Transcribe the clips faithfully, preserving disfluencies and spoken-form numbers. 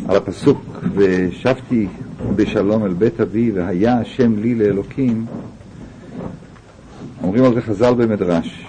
על הפסוק ושבתי בשלום אל בית אבי והיה השם לי לאלוקים. אומרים על זה חז"ל במדרש,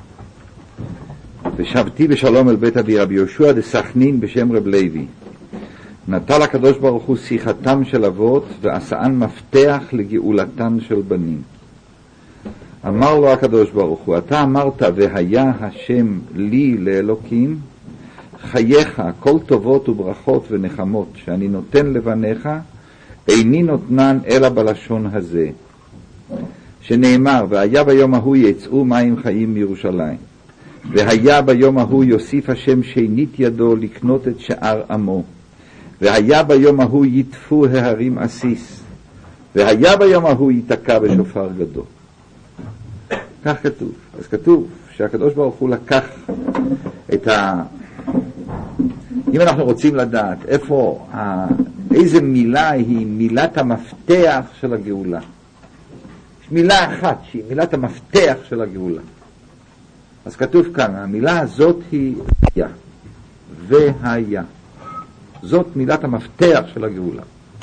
ושבתי בשלום אל בית אבי. רבי יהושע דסכנין בשם רב לוי נטל הקדוש ברוך הוא שיחתם של אבות ועשאן מפתח לגאולתן של בנים. אמר לו הקדוש ברוך הוא, אתה אמרת והיה השם לי לאלוקים, חייך כל טובות וברכות ונחמות שאני נותן לבניך איני נותנן אלא בלשון הזה, שנאמר והיה ביום ההוא יצאו מים חיים מירושלים, והיה ביום ההוא יוסיף השם שנית ידו לקנות את שאר עמו, והיה ביום ההוא יטפו ההרים עסיס, והיה ביום ההוא ייתקע בשופר גדול. כך כתוב. אז כתוב שהקדוש ברוך הוא לקח את ה... אם אנחנו רוצים לדעת איפה, ה... איזה מילה היא מילת המפתח של הגאולה, יש מילה אחת שהיא מילת המפתח של הגאולה, אז כתוב כאן, המילה הזאת היא היה, והיה. זאת מילת המפתח של הגאולה.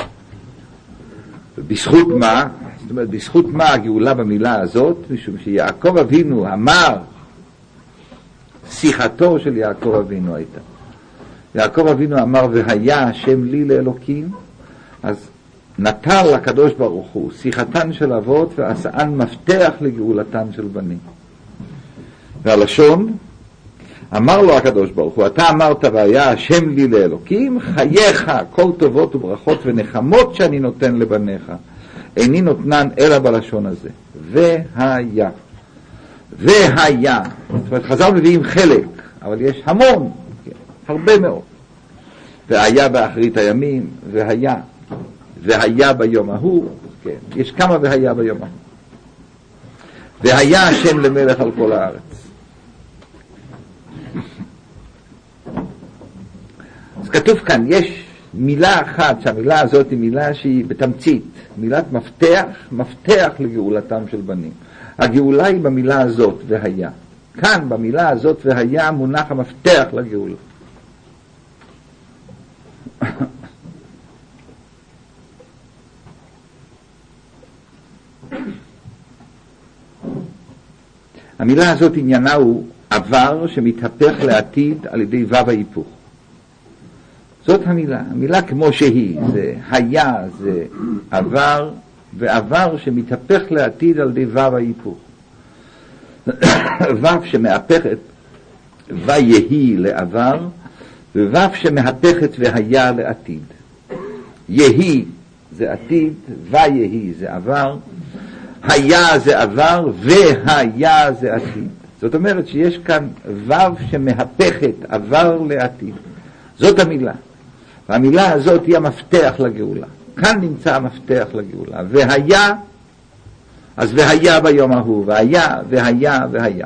בזכות מה? זאת אומרת, בזכות מה הגאולה במילה הזאת? משום שיעקב אבינו אמר, שיחתו של יעקב אבינו הייתה. יעקב אבינו אמר, והיה השם לי לאלוקים, אז נטל לקדוש ברוך הוא שיחתן של אבות ועשאן מפתח לגאולתן של בנים. והלשון, אמר לו הקדוש ברוך הוא, אתה אמרת והיה השם לי לאלוקים, חייך כל טובות וברכות ונחמות שאני נותן לבניך איני נותנן אלא בלשון הזה, והיה. והיה, זאת אומרת חז"ל מביאים חלק, אבל יש המון, כן, הרבה מאוד. והיה באחרית הימים, והיה, והיה ביום ההוא, כן, יש כמה והיה ביום ההוא. והיה השם למלך על כל הארץ. אז כתוב כאן, יש מילה אחת, שהמילה הזאת היא מילה שהיא בתמצית, מילת מפתח, מפתח לגאולתם של בנים. הגאולה היא במילה הזאת, והיה. כאן במילה הזאת, והיה, מונח המפתח לגאולה. המילה הזאת עניינה הוא עבר שמתהפך לעתיד על ידי וו ההיפוך. זאת המילה, המילה כמו שהיא, זה היה, זה עבר, ועבר שמתהפך לעתיד על ידי וו ההיפוך. וו שמהפכת ויהי לעבר, ווו שמהפכת והיה לעתיד. יהי זה עתיד, ויהי זה עבר, היה זה עבר, והיה זה עתיד. זאת אומרת שיש כאן וו שמהפכת עבר לעתיד. זאת המילה. והמילה הזאת היא המפתח לגאולה. כאן נמצא המפתח לגאולה. והיה, אז והיה ביום ההוא, והיה, והיה, והיה.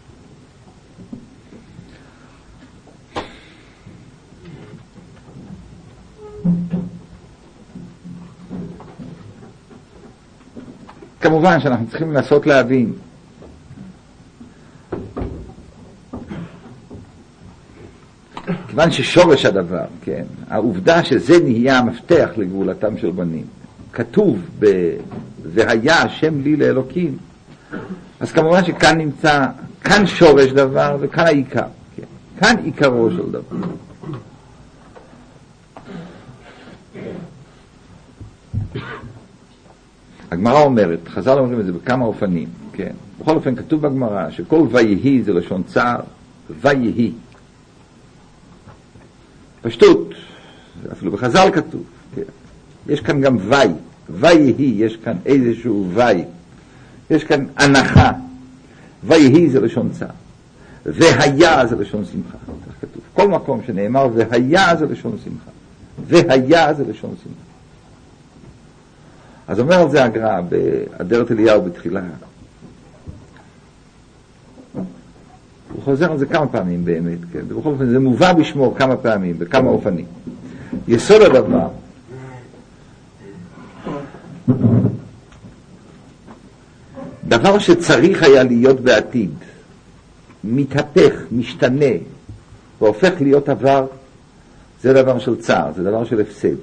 כמובן שאנחנו צריכים לנסות להבין כיוון ששורש הדבר, כן, העובדה שזה נהיה המפתח לגאולתם של בנים, כתוב ב... והיה השם לי לאלוקים, אז כמובן שכאן נמצא, כאן שורש דבר וכאן העיקר, כן, כאן עיקרו של דבר. הגמרא אומרת, חז"ל אומרים את זה בכמה אופנים, כן, בכל אופן כתוב בגמרא שכל ויהי זה לשון צער, ויהי פשטות, אפילו בחז"ל כתוב, כן. יש כאן גם וי, ויהי, יש כאן איזשהו וי, יש כאן הנחה, ויהי זה לשון צער, והיה זה לשון שמחה, כך כתוב, כל מקום שנאמר והיה זה לשון שמחה, והיה זה לשון שמחה. אז אומר על זה הגר"א באדרת אליהו בתחילה, הוא חוזר על זה כמה פעמים באמת, כן? ובכל אופן זה מובא בשמו כמה פעמים, בכמה אופנים. יסוד הדבר, דבר שצריך היה להיות בעתיד, מתהפך, משתנה, והופך להיות עבר, זה דבר של צער, זה דבר של הפסד.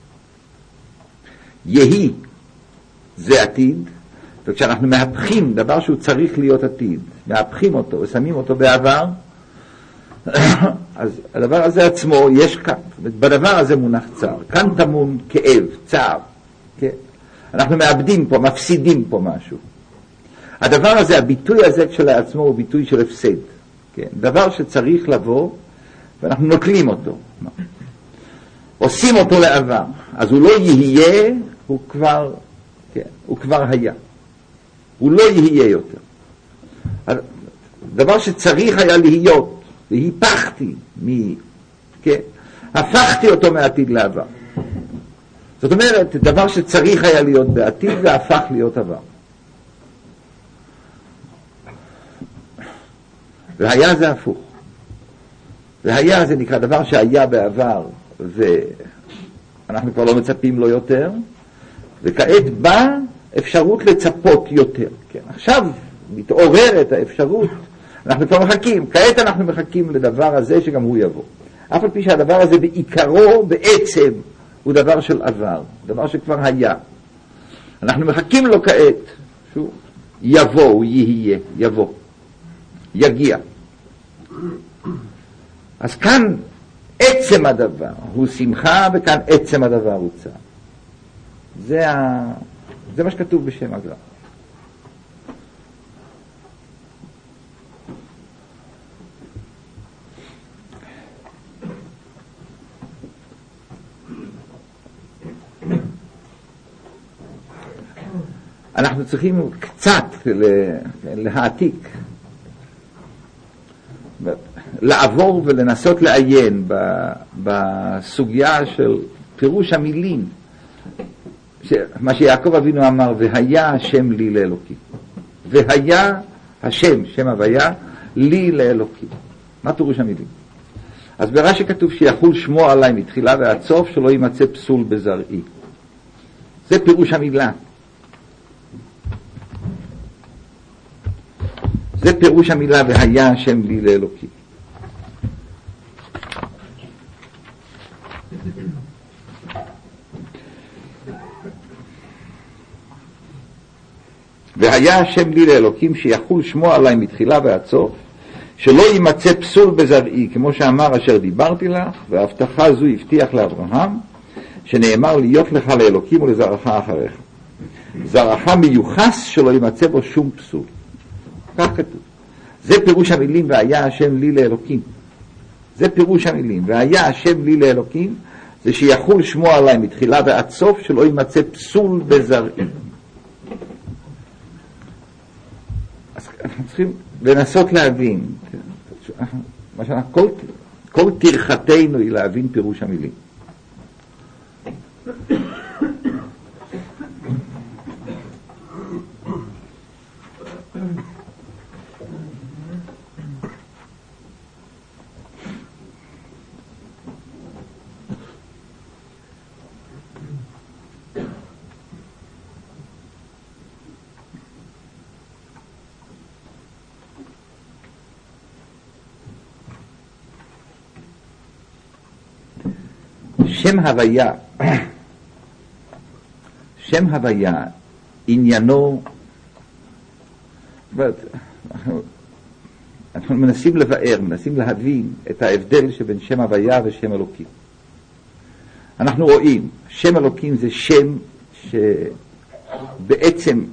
יהי זה עתיד, וכשאנחנו מהפכים דבר שהוא צריך להיות עתיד, מהפכים אותו ושמים אותו בעבר, אז הדבר הזה עצמו יש כאן, בדבר הזה מונח צער, כאן טמון כאב, צער, כן? אנחנו מאבדים פה, מפסידים פה משהו. הדבר הזה, הביטוי הזה כשלעצמו הוא ביטוי של הפסד, כן? דבר שצריך לבוא ואנחנו נוטלים אותו, עושים אותו לעבר, אז הוא לא יהיה, הוא כבר, כן, הוא כבר היה, הוא לא יהיה יותר. דבר שצריך היה להיות, והיפכתי, מ, כן, הפכתי אותו מעתיד לעבר. זאת אומרת, דבר שצריך היה להיות בעתיד והפך להיות עבר. והיה זה הפוך. והיה זה נקרא דבר שהיה בעבר ואנחנו כבר לא מצפים לו יותר, וכעת באה אפשרות לצפות יותר. כן, עכשיו מתעוררת האפשרות, אנחנו כבר מחכים, כעת אנחנו מחכים לדבר הזה שגם הוא יבוא. אף על פי שהדבר הזה בעיקרו, בעצם, הוא דבר של עבר, דבר שכבר היה. אנחנו מחכים לו כעת, שהוא יבוא, הוא יהיה, יבוא, יגיע. אז כאן עצם הדבר הוא שמחה, וכאן עצם הדבר הוא צער. זה, ה... זה מה שכתוב בשם הגר"א. אנחנו צריכים קצת להעתיק, לעבור ולנסות לעיין בסוגיה של פירוש המילים, מה שיעקב אבינו אמר, והיה השם לי לאלוקים. והיה השם, שם הוויה, לי לאלוקים. מה פירוש המילים? אז ברש"י כתוב שיחול שמו עליי מתחילה ועד סוף, שלא יימצא פסול בזרעי. זה פירוש המילה. זה פירוש המילה והיה השם לי לאלוקים. והיה השם לי לאלוקים שיחול שמו עליי מתחילה ועד סוף, שלא יימצא פסול בזרעי, כמו שאמר אשר דיברתי לך, והבטחה זו הבטיח לאברהם, שנאמר להיות לך לאלוקים ולזרעך אחריך. זרעך מיוחס שלא יימצא בו שום פסול. כך כתוב. זה פירוש המילים והיה השם לי לאלוקים. זה פירוש המילים והיה השם לי לאלוקים, זה שיחול שמו עליי מתחילה ועד סוף, שלא יימצא פסול בזרעי. אז אנחנו צריכים לנסות להבין, מה שאנחנו, כל, כל תרחתנו היא להבין פירוש המילים. שם הוויה, שם הוויה, עניינו, אנחנו, אנחנו מנסים לבאר, מנסים להבין את ההבדל שבין שם הוויה ושם אלוקים. אנחנו רואים, שם אלוקים זה שם שבעצם,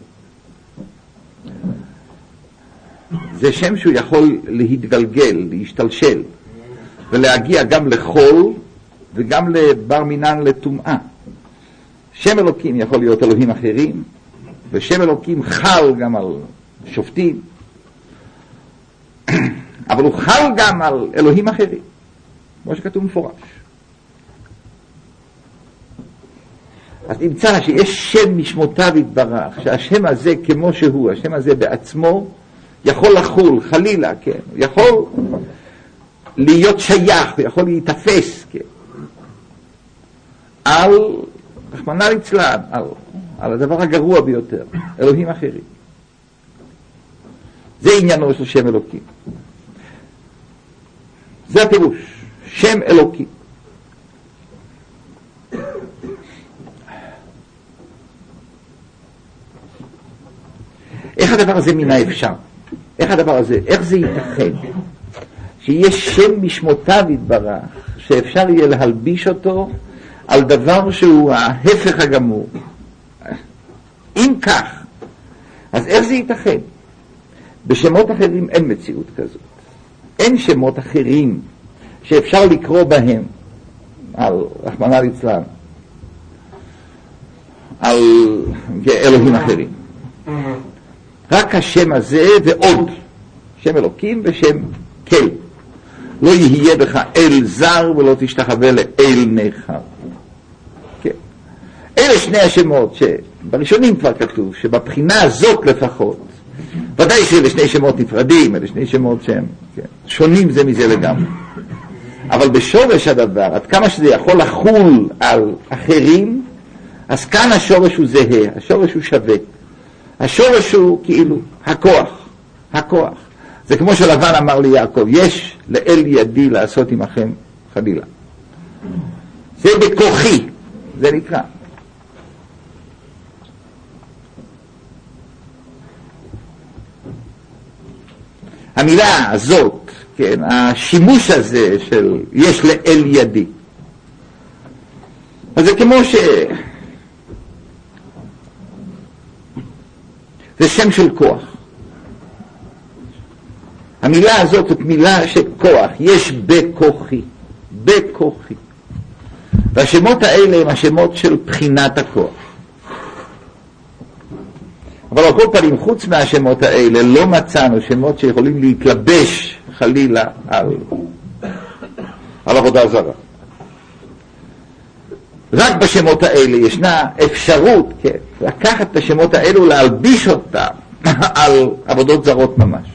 זה שם שהוא יכול להתגלגל, להשתלשל, ולהגיע גם לחול, וגם לבר מינן לטומאה. שם אלוקים יכול להיות אלוהים אחרים, ושם אלוקים חל גם על שופטים, אבל הוא חל גם על אלוהים אחרים, כמו שכתוב מפורש. אז נמצא שיש שם משמותיו יתברך, שהשם הזה כמו שהוא, השם הזה בעצמו, יכול לחול, חלילה, כן, יכול להיות שייך, יכול להתאפס, כן, על, רחמנא ליצלן, על, על הדבר הגרוע ביותר, אלוהים אחרים. זה עניינו של שם אלוקים. זה הפירוש, שם אלוקים. איך הדבר הזה מן האפשר? איך הדבר הזה, איך זה ייתכן? שיש שם משמותיו יתברך, שאפשר יהיה להלביש אותו על דבר שהוא ההפך הגמור. אם כך, אז איך זה ייתכן? בשמות אחרים אין מציאות כזאת. אין שמות אחרים שאפשר לקרוא בהם על רחמנא ליצלן, על אלוהים אחרים. רק השם הזה ועוד, שם אלוקים ושם כל. לא יהיה בך אל זר ולא תשתחווה לאל נכר. כן. אלה שני השמות שבראשונים כבר כתוב, שבבחינה הזאת לפחות, ודאי שאלה שני שמות נפרדים, אלה שני שמות שהם כן, שונים זה מזה לגמרי. אבל בשורש הדבר, עד כמה שזה יכול לחול על אחרים, אז כאן השורש הוא זהה, השורש הוא שווה. השורש הוא כאילו הכוח, הכוח. זה כמו שלבן אמר ליעקב, יש לאל ידי לעשות עמכם חבילה. זה בכוחי, זה נקרא. המילה הזאת, כן, השימוש הזה של יש לאל ידי. אז זה כמו ש... זה שם של כוח. המילה הזאת זאת מילה של כוח, יש בכוחי, בכוחי. והשמות האלה הם השמות של בחינת הכוח. אבל על כל פנים, חוץ מהשמות האלה, לא מצאנו שמות שיכולים להתלבש חלילה על, על עבודה זרה. רק בשמות האלה ישנה אפשרות, כן, לקחת את השמות האלו, להלביש אותם על עבודות זרות ממש.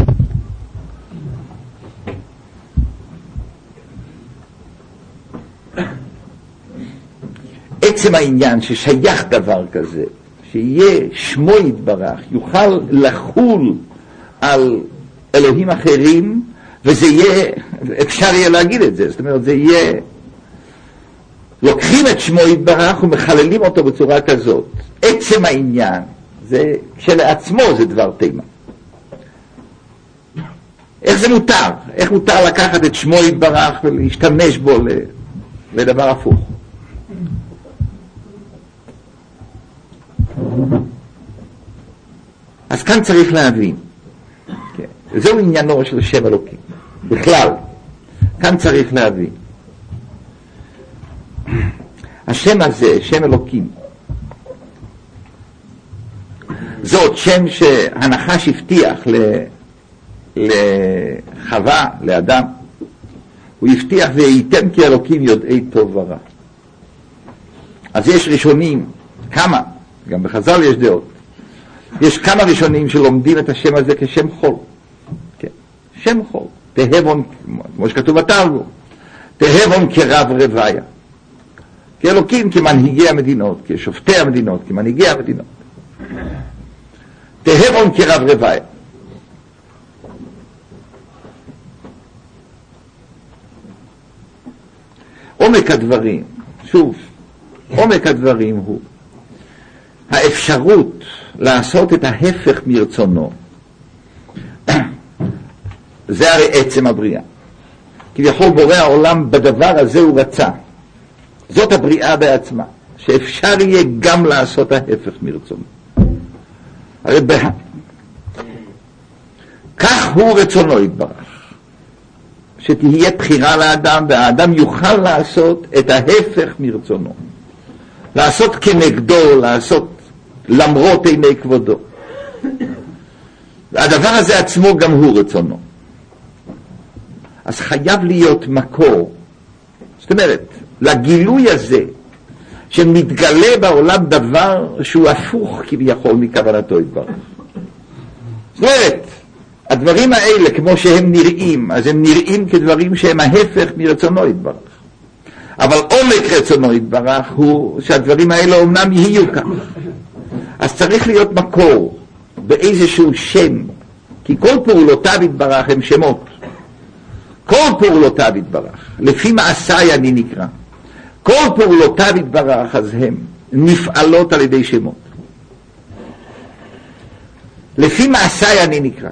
עצם העניין ששייך דבר כזה, שיהיה שמו יתברך, יוכל לחול על אלוהים אחרים, וזה יהיה, אפשר יהיה להגיד את זה, זאת אומרת, זה יהיה, לוקחים את שמו יתברך ומחללים אותו בצורה כזאת. עצם העניין, זה כשלעצמו זה דבר תימה. איך זה מותר? איך מותר לקחת את שמו יתברך ולהשתמש בו לדבר הפוך? אז כאן צריך להבין, כן, זהו עניינו של שם אלוקים בכלל. כאן צריך להבין, השם הזה, שם אלוקים, זאת שם שהנחש הבטיח לחווה, לאדם. הוא הבטיח וייתם כי אלוקים יודעי טוב ורע. אז יש ראשונים, כמה, גם בחז"ל יש דעות, יש כמה ראשונים שלומדים את השם הזה כשם חול. כן, שם חול. תהבון, כמו שכתוב בתרגום, תהבון כרב רוויה. כאלוקים, כמנהיגי המדינות, כשופטי המדינות, כמנהיגי המדינות. תהבון כרב רוויה. עומק הדברים, שוב, עומק הדברים הוא האפשרות לעשות את ההפך מרצונו. זה הרי עצם הבריאה. כביכול בורא העולם בדבר הזה הוא רצה. זאת הבריאה בעצמה, שאפשר יהיה גם לעשות ההפך מרצונו. הרי בה... כך הוא רצונו יתברך. שתהיה בחירה לאדם, והאדם יוכל לעשות את ההפך מרצונו. לעשות כנגדו, לעשות למרות עיני כבודו. הדבר הזה עצמו גם הוא רצונו. אז חייב להיות מקור. זאת אומרת, לגילוי הזה, שמתגלה בעולם דבר שהוא הפוך כביכול מכוונתו יתברך. זאת אומרת, הדברים האלה כמו שהם נראים, אז הם נראים כדברים שהם ההפך מרצונו יתברך. אבל עומק רצונו יתברך הוא שהדברים האלה אומנם יהיו כך. אז צריך להיות מקור באיזשהו שם, כי כל פעולותיו יתברך הם שמות. כל פעולותיו יתברך, לפי מעשיי אני נקרא. כל פעולותיו יתברך אז הם נפעלות על ידי שמות. לפי מעשיי אני נקרא.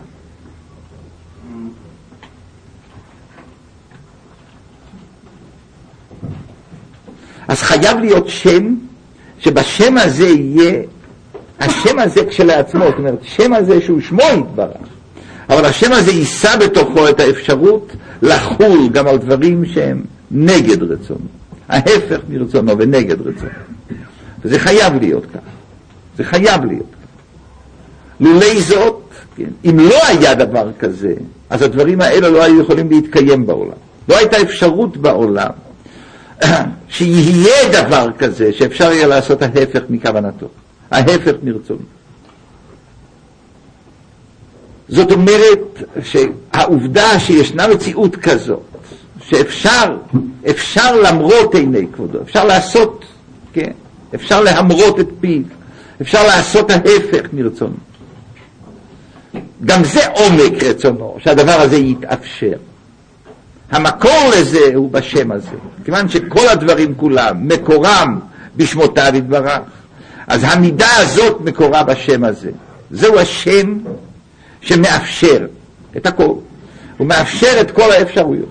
אז חייב להיות שם, שבשם הזה יהיה, השם הזה כשלעצמו, זאת אומרת, שם הזה שהוא שמו יתברך, אבל השם הזה יישא בתוכו את האפשרות לחול גם על דברים שהם נגד רצונו, ההפך מרצונו ונגד רצונו. וזה חייב להיות כך, זה חייב להיות כך. לולי זאת, כן, אם לא היה דבר כזה, אז הדברים האלה לא היו יכולים להתקיים בעולם. לא הייתה אפשרות בעולם שיהיה דבר כזה שאפשר יהיה לעשות ההפך מכוונתו, ההפך מרצונו. זאת אומרת שהעובדה שישנה מציאות כזאת, שאפשר אפשר למרות עיני כבודו, אפשר לעשות, כן, אפשר להמרות את פיו, אפשר לעשות ההפך מרצונו. גם זה עומק רצונו, שהדבר הזה יתאפשר. המקור לזה הוא בשם הזה, כיוון שכל הדברים כולם מקורם בשמותיו יתברך, אז המידה הזאת מקורה בשם הזה. זהו השם שמאפשר את הכל, הוא מאפשר את כל האפשרויות.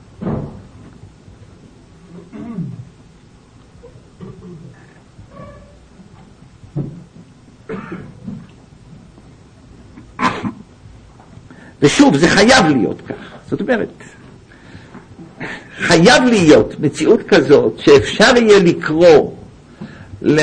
ושוב, זה חייב להיות כך. זאת אומרת, חייב להיות מציאות כזאת שאפשר יהיה לקרוא ל...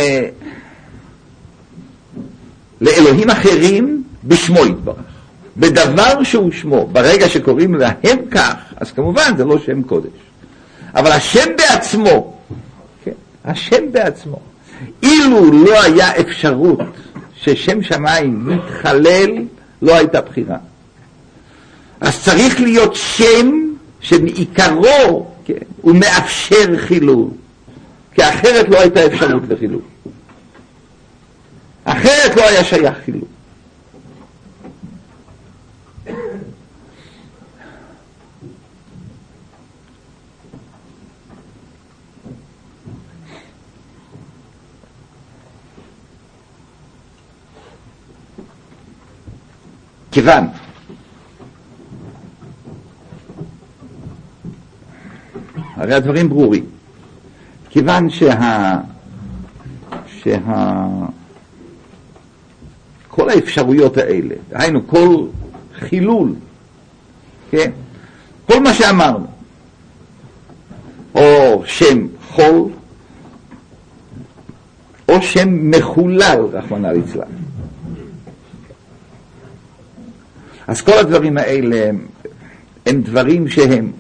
לאלוהים אחרים בשמו יתברך, בדבר שהוא שמו. ברגע שקוראים להם כך, אז כמובן זה לא שם קודש, אבל השם בעצמו, כן, השם בעצמו, אילו לא היה אפשרות ששם שמיים מתחלל, לא הייתה בחירה. אז צריך להיות שם שמעיקרו, כן, הוא מאפשר חילול, כי אחרת לא הייתה אפשרות לחילול, אחרת לא היה שייך חילול. כיוון הרי הדברים ברורים, כיוון שה שה כל האפשרויות האלה, היינו כל חילול, כן, כל מה שאמרנו, או שם חול או שם מחולל רחמנא ליצלן, אז כל הדברים האלה הם, הם דברים שהם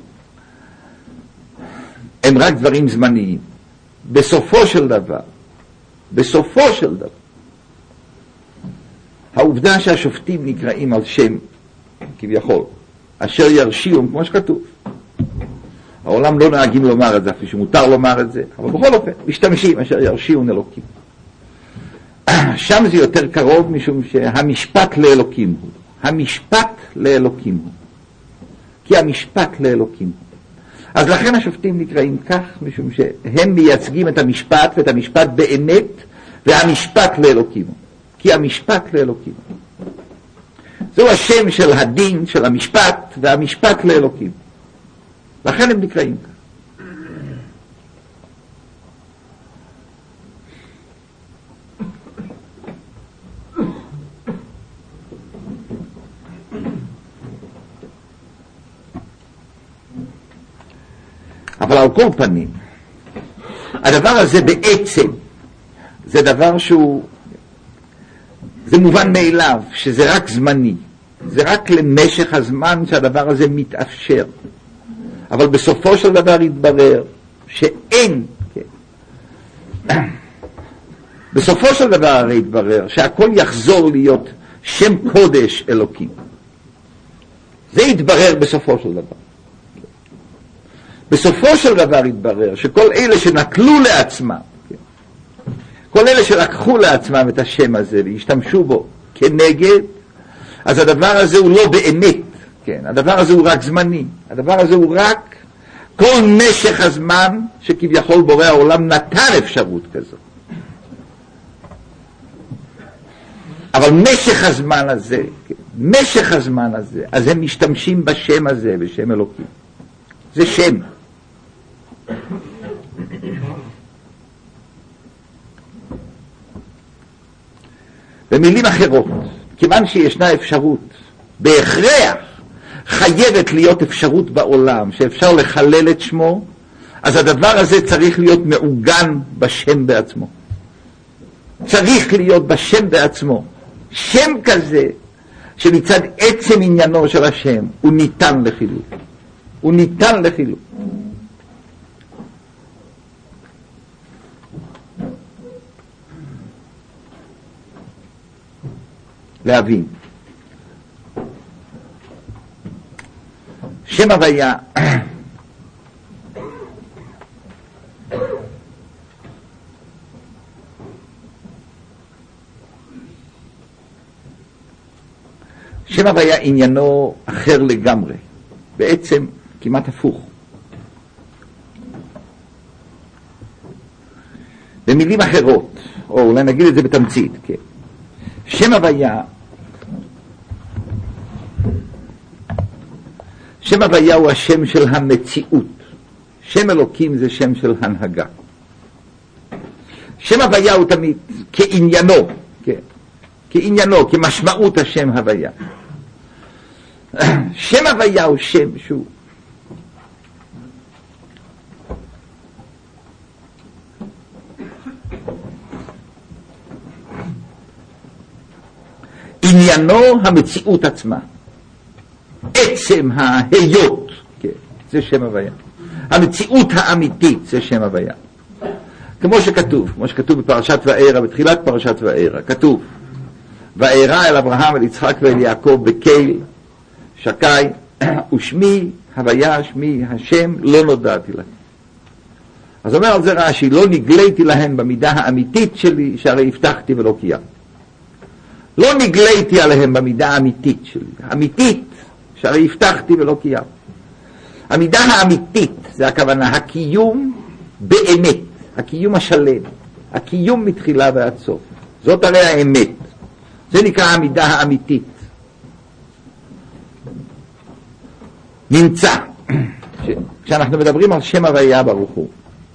הם רק דברים זמניים. בסופו של דבר, בסופו של דבר, העובדה שהשופטים נקראים על שם, כביכול, אשר ירשיעום, כמו שכתוב. העולם לא נהגים לומר את זה, אפילו שמותר לומר את זה, אבל בכל אופן, משתמשים, אשר ירשיעון אלוקים. שם זה יותר קרוב, משום שהמשפט לאלוקים הוא. המשפט לאלוקים הוא. כי המשפט לאלוקים הוא. אז לכן השופטים נקראים כך, משום שהם מייצגים את המשפט, ואת המשפט באמת, והמשפט לאלוקים. כי המשפט לאלוקים. זהו השם של הדין, של המשפט, והמשפט לאלוקים. לכן הם נקראים כך. אבל על כל פנים, הדבר הזה בעצם, זה דבר שהוא, זה מובן מאליו, שזה רק זמני. זה רק למשך הזמן שהדבר הזה מתאפשר. אבל בסופו של דבר יתברר שאין, כן. בסופו של דבר הרי יתברר שהכל יחזור להיות שם קודש אלוקים. זה יתברר בסופו של דבר. בסופו של דבר יתברר שכל אלה שנטלו לעצמם, כן, כל אלה שלקחו לעצמם את השם הזה והשתמשו בו כנגד, אז הדבר הזה הוא לא באמת, כן, הדבר הזה הוא רק זמני, הדבר הזה הוא רק כל משך הזמן שכביכול בורא העולם נתן אפשרות כזאת. אבל משך הזמן הזה, משך הזמן הזה, אז הם משתמשים בשם הזה, בשם אלוקים. זה שם. במילים אחרות, כיוון שישנה אפשרות, בהכרח חייבת להיות אפשרות בעולם, שאפשר לחלל את שמו, אז הדבר הזה צריך להיות מעוגן בשם בעצמו. צריך להיות בשם בעצמו. שם כזה, שמצד עצם עניינו של השם, הוא ניתן לחילול. הוא ניתן לחילול. להבין. שם הוויה שם הוויה עניינו אחר לגמרי, בעצם כמעט הפוך. במילים אחרות, או אולי נגיד את זה בתמצית, כן. שם הוויה, שם הוויה הוא השם של המציאות. שם אלוקים זה שם של הנהגה. שם הוויה הוא תמיד כעניינו, כן. כעניינו, כמשמעות השם הוויה. שם הוויה הוא שם שהוא עניינו המציאות עצמה, עצם ההיות, כן, זה שם הוויה. המציאות האמיתית זה שם הוויה. כמו שכתוב, כמו שכתוב בפרשת וארא, בתחילת פרשת וארא, כתוב וארא אל אברהם אל יצחק ואל יעקב בקהל שקי ושמי הוויה שמי השם לא נודעתי להם. אז אומר על זה רש"י, לא נגליתי להם במידה האמיתית שלי שהרי הבטחתי ולא קיימתי. לא נגליתי עליהם במידה האמיתית שלי, אמיתית שהרי הבטחתי ולא קיימתי. המידה האמיתית זה הכוונה הקיום באמת, הקיום השלם, הקיום מתחילה ועד סוף. זאת הרי האמת. זה נקרא המידה האמיתית. נמצא. כשאנחנו מדברים על שם הוויה ברוך הוא,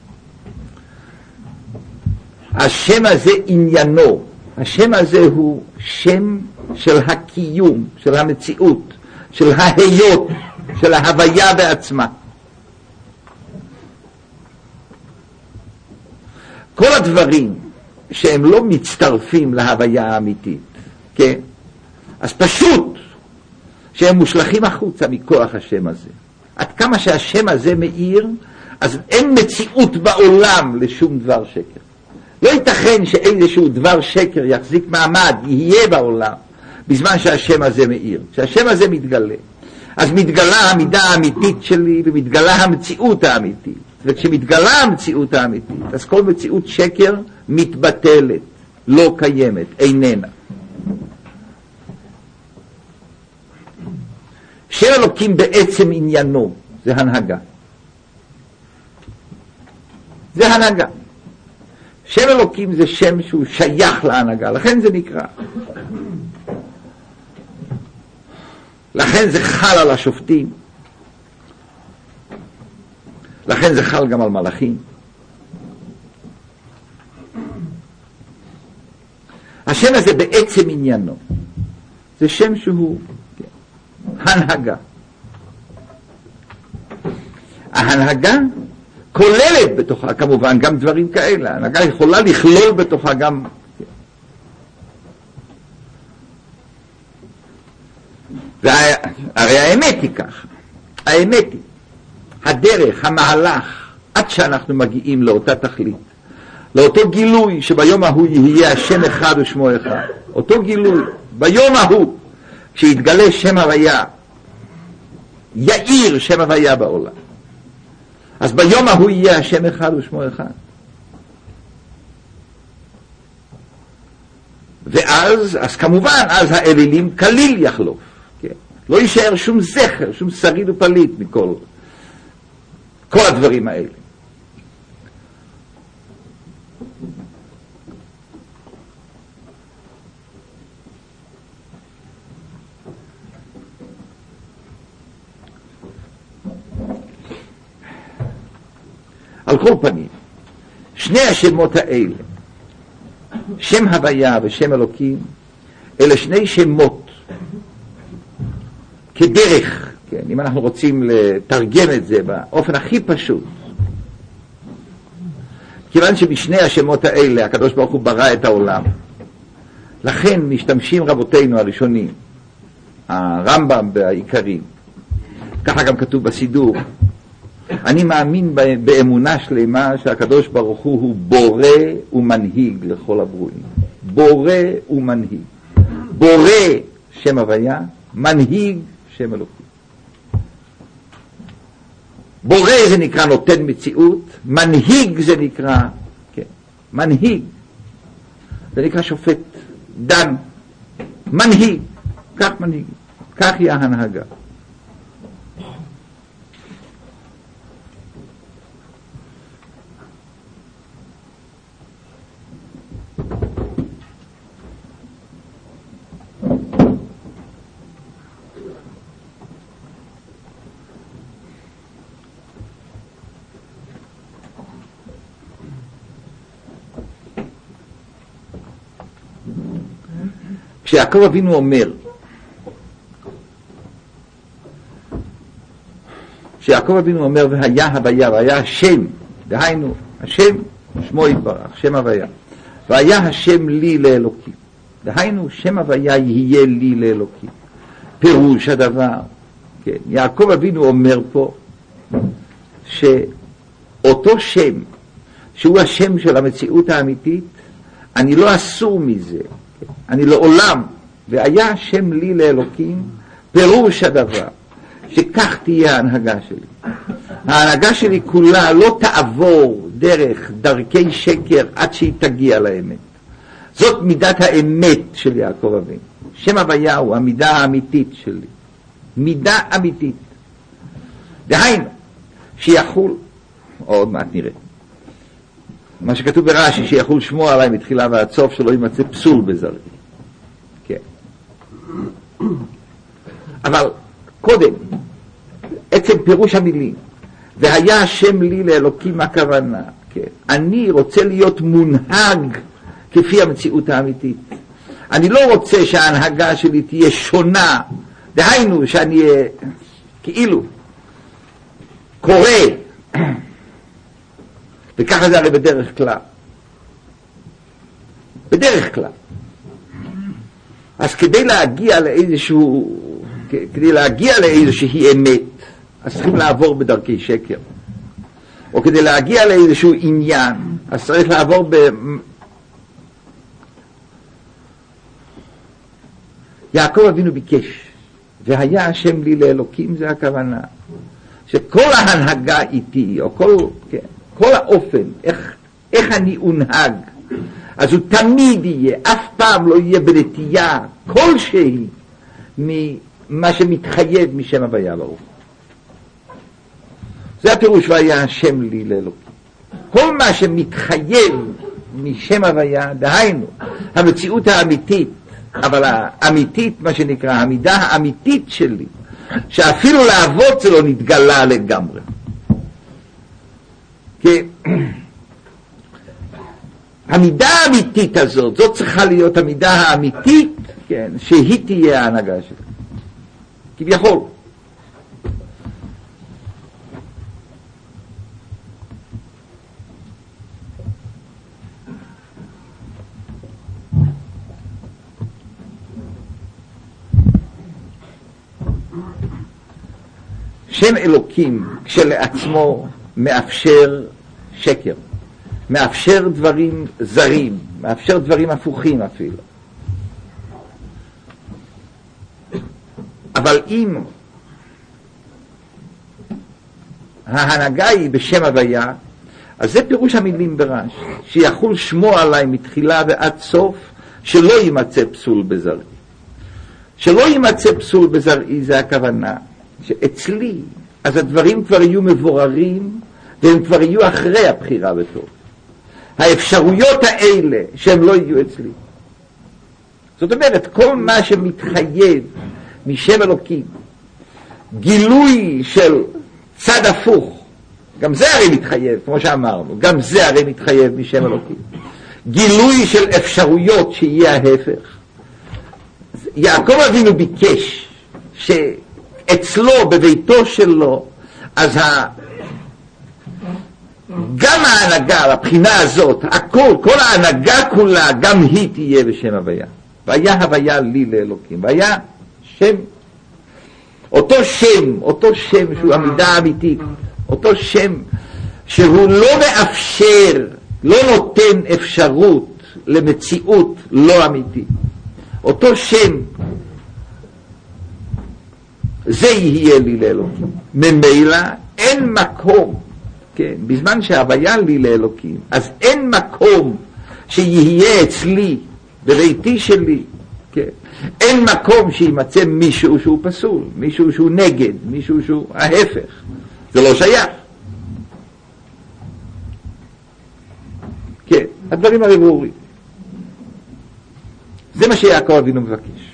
השם הזה עניינו, השם הזה הוא שם של הקיום, של המציאות, של ההיות, של ההוויה בעצמה. כל הדברים שהם לא מצטרפים להוויה האמיתית, כן? אז פשוט שהם מושלכים החוצה מכוח השם הזה. עד כמה שהשם הזה מאיר, אז אין מציאות בעולם לשום דבר שקר. לא ייתכן שאיזשהו דבר שקר יחזיק מעמד, יהיה בעולם, בזמן שהשם הזה מאיר. כשהשם הזה מתגלה, אז מתגלה המידה האמיתית שלי ומתגלה המציאות האמיתית. וכשמתגלה המציאות האמיתית, אז כל מציאות שקר מתבטלת, לא קיימת, איננה. שם אלוקים בעצם עניינו, זה הנהגה. זה הנהגה. שם אלוקים זה שם שהוא שייך להנהגה, לכן זה נקרא. לכן זה חל על השופטים. לכן זה חל גם על מלאכים. השם הזה בעצם עניינו. זה שם שהוא הנהגה. ההנהגה כוללת בתוכה כמובן גם דברים כאלה. ההנהגה יכולה לכלול בתוכה גם... והרי האמת היא כך. האמת היא. הדרך, המהלך, עד שאנחנו מגיעים לאותה תכלית, לאותו גילוי שביום ההוא יהיה השם אחד ושמו אחד, אותו גילוי, ביום ההוא, כשיתגלה שם הוויה, יאיר שם הוויה בעולם, אז ביום ההוא יהיה השם אחד ושמו אחד. ואז, אז כמובן, אז האלילים כליל יחלוף, כן? לא יישאר שום זכר, שום שריד ופליט מכל כל הדברים האלה. על כל פנים, שני השמות האלה, שם הוויה ושם אלוקים, אלה שני שמות כדרך, כן, אם אנחנו רוצים לתרגם את זה באופן הכי פשוט, כיוון שבשני השמות האלה הקדוש ברוך הוא ברא את העולם, לכן משתמשים רבותינו הראשונים, הרמב"ם בעיקרים, ככה גם כתוב בסידור, אני מאמין באמונה שלמה שהקדוש ברוך הוא הוא בורא ומנהיג לכל הברואים. בורא ומנהיג. בורא שם הוויה, מנהיג שם אלוקים. בורא זה נקרא נותן מציאות, מנהיג זה נקרא, כן, מנהיג. זה נקרא שופט, דן, מנהיג, כך מנהיג, כך היא ההנהגה. כשיעקב אבינו אומר, כשיעקב אבינו אומר והיה הוויה והיה השם, דהיינו השם שמו יתברך, שם הוויה, והיה השם לי לאלוקים, דהיינו שם הוויה יהיה לי לאלוקים, פירוש הדבר, כן, יעקב אבינו אומר פה שאותו שם שהוא השם של המציאות האמיתית, אני לא אסור מזה, אני לעולם, והיה השם לי לאלוקים, פירוש הדבר, שכך תהיה ההנהגה שלי. ההנהגה שלי כולה לא תעבור דרך דרכי שקר עד שהיא תגיע לאמת. זאת מידת האמת של יעקב אבינו. שם הוויה הוא המידה האמיתית שלי. מידה אמיתית. דהיינו, שיחול, עוד מעט נראה, מה שכתוב ברש"י, שיחול שמו עליי מתחילה ועד סוף, שלא יימצא פסול בזרעי. כן. אבל קודם, עצם פירוש המילים, והיה השם לי לאלוקים הכוונה, כן. אני רוצה להיות מונהג כפי המציאות האמיתית. אני לא רוצה שההנהגה שלי תהיה שונה, דהיינו שאני כאילו קורא, וככה זה הרי בדרך כלל. בדרך כלל. אז כדי להגיע לאיזשהו, כדי להגיע לאיזושהי אמת, אז צריכים לעבור בדרכי שקר. או כדי להגיע לאיזשהו עניין, אז צריך לעבור ב... יעקב אבינו ביקש, והיה השם לי לאלוקים, זה הכוונה. שכל ההנהגה איתי, או כל, כן, כל האופן, איך, איך אני אונהג, אז הוא תמיד יהיה, אף פעם לא יהיה בנטייה כלשהי ממה שמתחייב משם הוויה ברוך. זה הפירוש והיה השם לי לאלוקים. כל מה שמתחייב משם הוויה, דהיינו, המציאות האמיתית, אבל האמיתית, מה שנקרא, המידה האמיתית שלי, שאפילו לעבוד זה לא נתגלה לגמרי. כי המידה האמיתית הזאת, זאת צריכה להיות המידה האמיתית, כן, שהיא תהיה ההנהגה שלה. כביכול. שם אלוקים כשלעצמו מאפשר שקר, מאפשר דברים זרים, מאפשר דברים הפוכים אפילו. אבל אם ההנהגה היא בשם הוויה, אז זה פירוש המילים ברש, שיחול שמו עליי מתחילה ועד סוף, שלא יימצא פסול בזרעי. שלא יימצא פסול בזרעי זה הכוונה, שאצלי, אז הדברים כבר יהיו מבוררים, והם כבר יהיו אחרי הבחירה בטוב. האפשרויות האלה, שהם לא יהיו אצלי. זאת אומרת, כל מה שמתחייב משם אלוקים, גילוי של צד הפוך, גם זה הרי מתחייב, כמו שאמרנו, גם זה הרי מתחייב משם אלוקים. גילוי של אפשרויות שיהיה ההפך. יעקב אבינו ביקש שאצלו, בביתו שלו, אז ה... גם ההנהגה, לבחינה הזאת, הכל, כל ההנהגה כולה, גם היא תהיה בשם הוויה. והיה הוויה לי לאלוקים. והיה שם, אותו שם, אותו שם שהוא המידה האמיתית, אותו שם שהוא לא מאפשר, לא נותן אפשרות למציאות לא אמיתית. אותו שם, זה יהיה לי לאלוקים. ממילא אין מקום, כן, בזמן שההוויה לי לאלוקים, אז אין מקום שיהיה אצלי, בביתי שלי, כן. אין מקום שימצא מישהו שהוא פסול, מישהו שהוא נגד, מישהו שהוא ההפך. זה לא שייך. כן, הדברים הרי ברורים. זה מה שיעקב אבינו מבקש.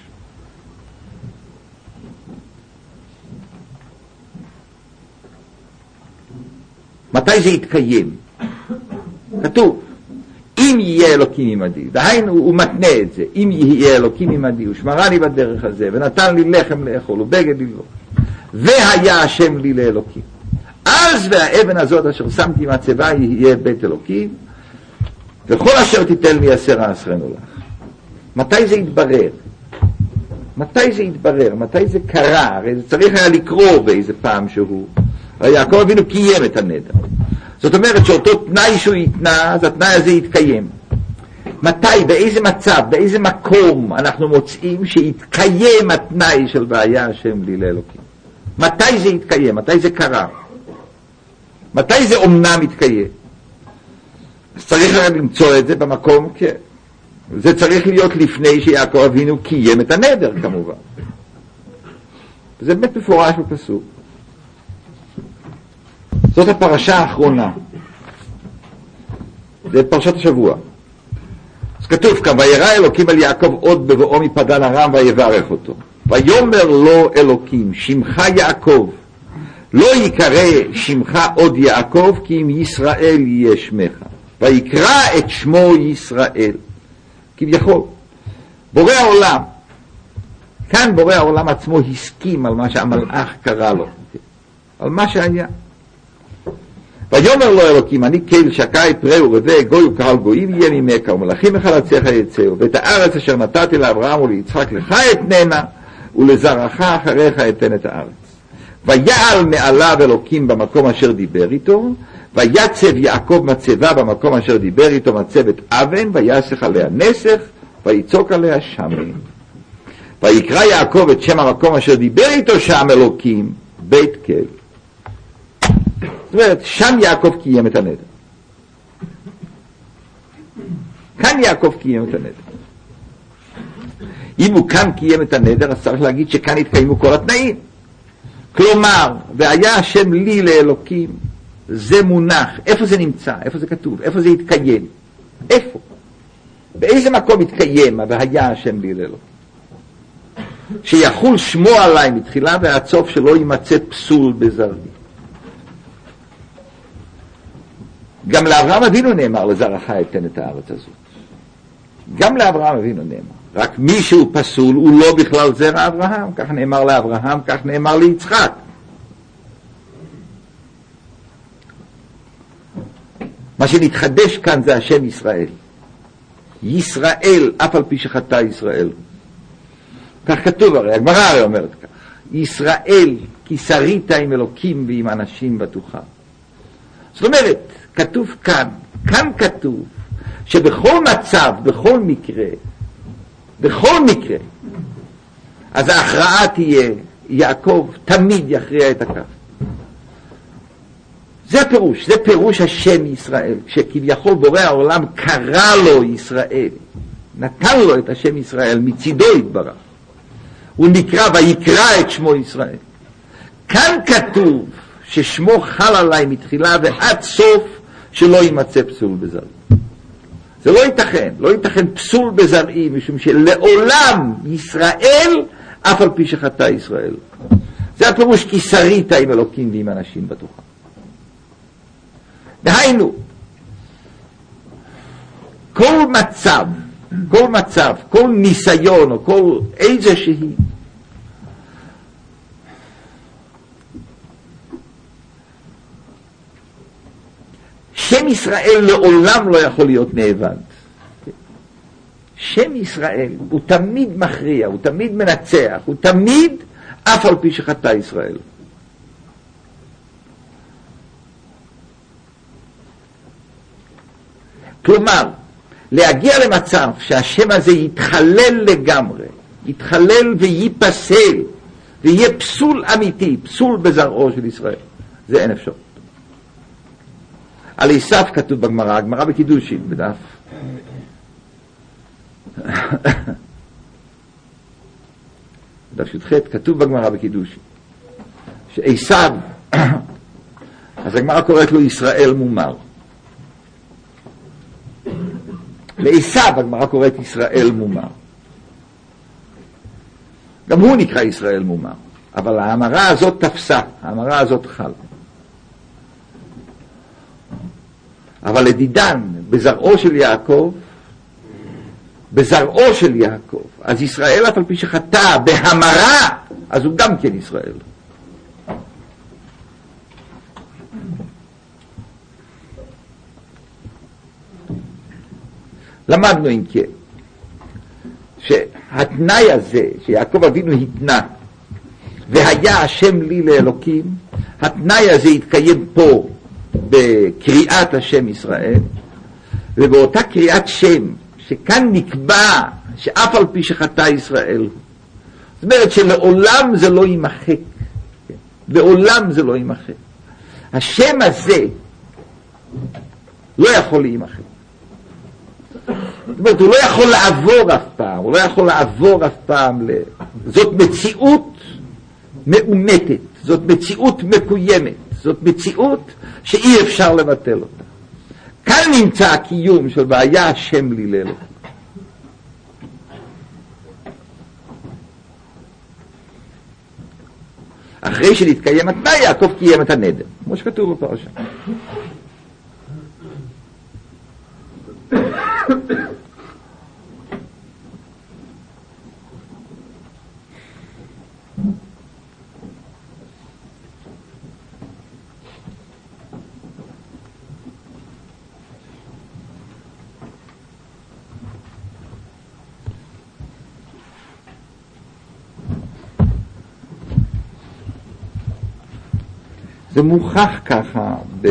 מתי זה יתקיים? כתוב, אם יהיה אלוקים עמדי, דהיינו הוא מתנה את זה, אם יהיה אלוקים עמדי, הוא שמרה לי בדרך הזה, ונתן לי לחם לאכול, ובגד ללבוש, והיה השם לי לאלוקים. אז והאבן הזאת אשר שמתי מצבה יהיה בית אלוקים, וכל אשר תיתן לי עשר אעשרנו לך. מתי זה יתברר? מתי זה יתברר? מתי זה קרה? הרי זה צריך היה לקרוא באיזה פעם שהוא. יעקב אבינו קיים את הנדר. זאת אומרת שאותו תנאי שהוא יתנה, אז התנאי הזה יתקיים. מתי, באיזה מצב, באיזה מקום אנחנו מוצאים שיתקיים התנאי של והיה השם לי לאלוקים? מתי זה יתקיים? מתי זה קרה? מתי זה אומנם יתקיים? אז צריך למצוא את זה במקום, כן. זה צריך להיות לפני שיעקב אבינו קיים את הנדר כמובן. זה באמת מפורש בפסוק. זאת הפרשה האחרונה. זה פרשת השבוע. אז כתוב כאן, וירא אלוקים על יעקב עוד בבואו מפדן ארם ויברך אותו. ויאמר לו אלוקים, שמך יעקב, לא יקרא שמך עוד יעקב, כי אם ישראל יהיה שמך. ויקרא את שמו ישראל. כביכול. בורא העולם, כאן בורא העולם עצמו הסכים על מה שהמלאך קרא לו. על מה שהיה. ויאמר לו אלוקים, אני קהל שקי פרא ורבה גוי וקהל גויים יהיה ממך ומלאכים מחלציך יצאו, ואת הארץ אשר נתתי לאברהם וליצחק לך אתננה ולזרעך אחריך אתן את הארץ. ויעל מעליו אלוקים במקום אשר דיבר איתו, ויצב יעקב מצבה במקום אשר דיבר איתו מצבת אבן, ויסך עליה נסך ויצוק עליה שמן. ויקרא יעקב את שם המקום אשר דיבר איתו שם אלוקים בית כל. זאת אומרת, שם יעקב קיים את הנדר. כאן יעקב קיים את הנדר. אם הוא כאן קיים את הנדר, אז צריך להגיד שכאן התקיימו כל התנאים. כלומר, והיה השם לי לאלוקים, זה מונח. איפה זה נמצא? איפה זה כתוב? איפה זה יתקיים? איפה? באיזה מקום יתקיים והיה השם לי לאלוקים? שיחול שמו עליי מתחילה ועד סוף, שלא יימצא פסול בזרעי. גם לאברהם אבינו נאמר, לזרעך אתן את הארץ הזאת. גם לאברהם אבינו נאמר. רק מי שהוא פסול הוא לא בכלל זרע אברהם. כך נאמר לאברהם, כך נאמר ליצחק. מה שנתחדש כאן זה השם ישראל. ישראל, אף על פי שחטא ישראל. כך כתוב הרי, הגמרא הרי אומרת כך. ישראל, כי שרית עם אלוקים ועם אנשים בטוחה. זאת אומרת, כתוב כאן, כאן כתוב, שבכל מצב, בכל מקרה, בכל מקרה, אז ההכרעה תהיה, יעקב תמיד יכריע את הכף. זה הפירוש, זה פירוש השם ישראל, שכביכול בורא העולם קרא לו ישראל, נתן לו את השם ישראל, מצידו התברך. הוא נקרא ויקרא את שמו ישראל. כאן כתוב ששמו חל עליי מתחילה ועד סוף שלא יימצא פסול בזרעי. זה לא ייתכן, לא ייתכן פסול בזרעי, משום שלעולם ישראל, אף על פי שחטא ישראל. זה הפירוש, כי שרית עם אלוקים ועם אנשים בטוחה. דהיינו, כל מצב, כל מצב, כל ניסיון או כל איזושהי שם ישראל לעולם לא יכול להיות נאבד. שם ישראל הוא תמיד מכריע, הוא תמיד מנצח, הוא תמיד אף על פי שחטא ישראל. כלומר, להגיע למצב שהשם הזה יתחלל לגמרי, יתחלל ויפסל, ויהיה פסול אמיתי, פסול בזרעו של ישראל, זה אין אפשר. על עשיו כתוב בגמרא, הגמרא בקידושין, בדף. דף י"ח כתוב בגמרא בקידושין, שעשיו, אז הגמרא קוראת לו ישראל מומר. לעשיו הגמרא קוראת ישראל מומר. גם הוא נקרא ישראל מומר, אבל האמרה הזאת תפסה, האמרה הזאת חל. אבל לדידן, בזרעו של יעקב, בזרעו של יעקב, אז ישראל אף על פי שחטא בהמרה, אז הוא גם כן ישראל. למדנו אם כן, שהתנאי הזה, שיעקב אבינו התנה, והיה השם לי לאלוקים, התנאי הזה התקיים פה, בקריאת השם ישראל, ובאותה קריאת שם, שכאן נקבע שאף על פי שחטא ישראל, זאת אומרת שלעולם זה לא יימחק, לעולם זה לא יימחק. השם הזה לא יכול להימחק. זאת אומרת, הוא לא יכול לעבור אף פעם, הוא לא יכול לעבור אף פעם. ל... זאת מציאות מאומתת, זאת מציאות מקוימת, זאת מציאות שאי אפשר לבטל אותה. כאן נמצא הקיום של והיה השם לי לאלוקים. אחרי שנתקיים התנאי, יעקב קיים את הנדר, כמו שכתוב בפרשה. זה מוכח ככה ב...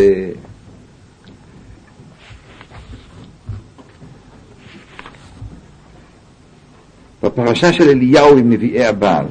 בפרשה של אליהו עם נביאי הבעל.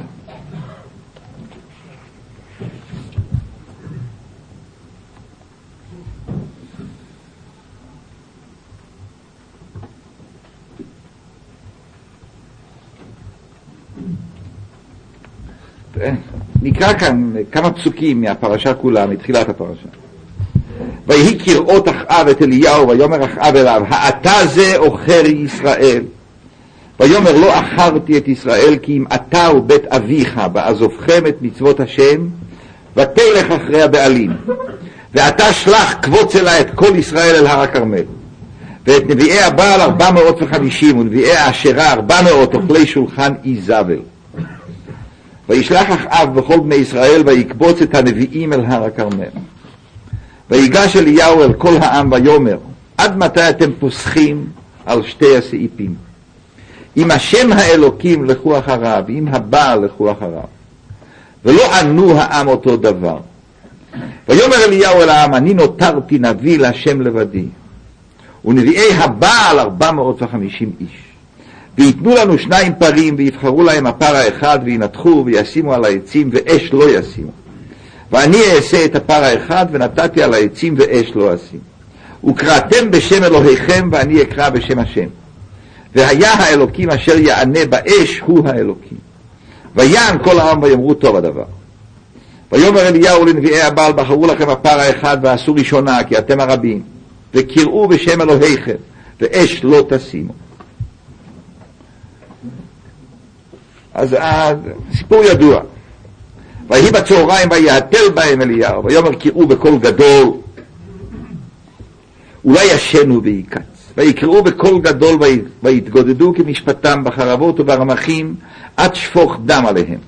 נקרא כאן כמה פסוקים מהפרשה כולה, מתחילת הפרשה. ויהי כראות אחאב את אליהו, ויאמר אחאב אליו, האתה זה עוכר ישראל. ויאמר לא אחרתי את ישראל, כי אם אתה ובית אביך בעזובכם את מצוות השם, ותלך אחרי הבעלים. ואתה שלח קבוץ אלי את כל ישראל אל הר הכרמל. ואת נביאי הבעל ארבע מאות וחמישים, ונביאי האשרה ארבע מאות אוכלי שולחן איזבל. וישלח אחאב בכל בני ישראל, ויקבוץ את הנביאים אל הר הכרמל. ויגש אליהו אל כל העם ויאמר, עד מתי אתם פוסחים על שתי הסעיפים? אם השם האלוקים לכו אחריו, אם הבעל לכו אחריו. ולא ענו העם אותו דבר. ויאמר אליהו אל העם, אני נותרתי נביא להשם לבדי, ונביאי הבעל ארבע מאות וחמישים איש. ויתנו לנו שניים פרים, ויבחרו להם הפר האחד, וינתחו וישימו על העצים, ואש לא ישימו. ואני אעשה את הפר האחד, ונתתי על העצים, ואש לא אשים. וקראתם בשם אלוהיכם, ואני אקרא בשם השם. והיה האלוקים אשר יענה באש, הוא האלוקים. ויען כל העם ויאמרו טוב הדבר. ויאמר אליהו לנביאי הבעל, בחרו לכם הפר האחד, ועשו ראשונה, כי אתם הרבים. וקראו בשם אלוהיכם, ואש לא תשימו. אז הסיפור ידוע. ויהי בצהריים ויהתל בהם אליהו, ויאמר קראו בקול גדול. אולי ישנו ויקץ. ויקראו בקול גדול ויתגודדו כמשפטם בחרבות וברמחים עד שפוך דם עליהם.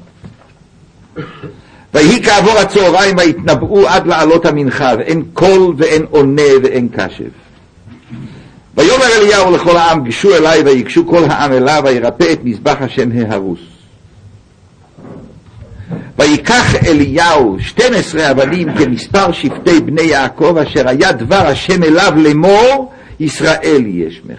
ויהי כעבור הצהריים ויתנבאו עד לעלות המנחה, ואין קול ואין עונה ואין קשב. ויאמר אליהו לכל העם, גשו אליי, ויקשו כל העם אליו, וירפא את מזבח השם ההרוס. ויקח אליהו שתים עשרה אבנים כמספר שבטי בני יעקב, אשר היה דבר השם אליו לאמור, ישראל יהיה שמך.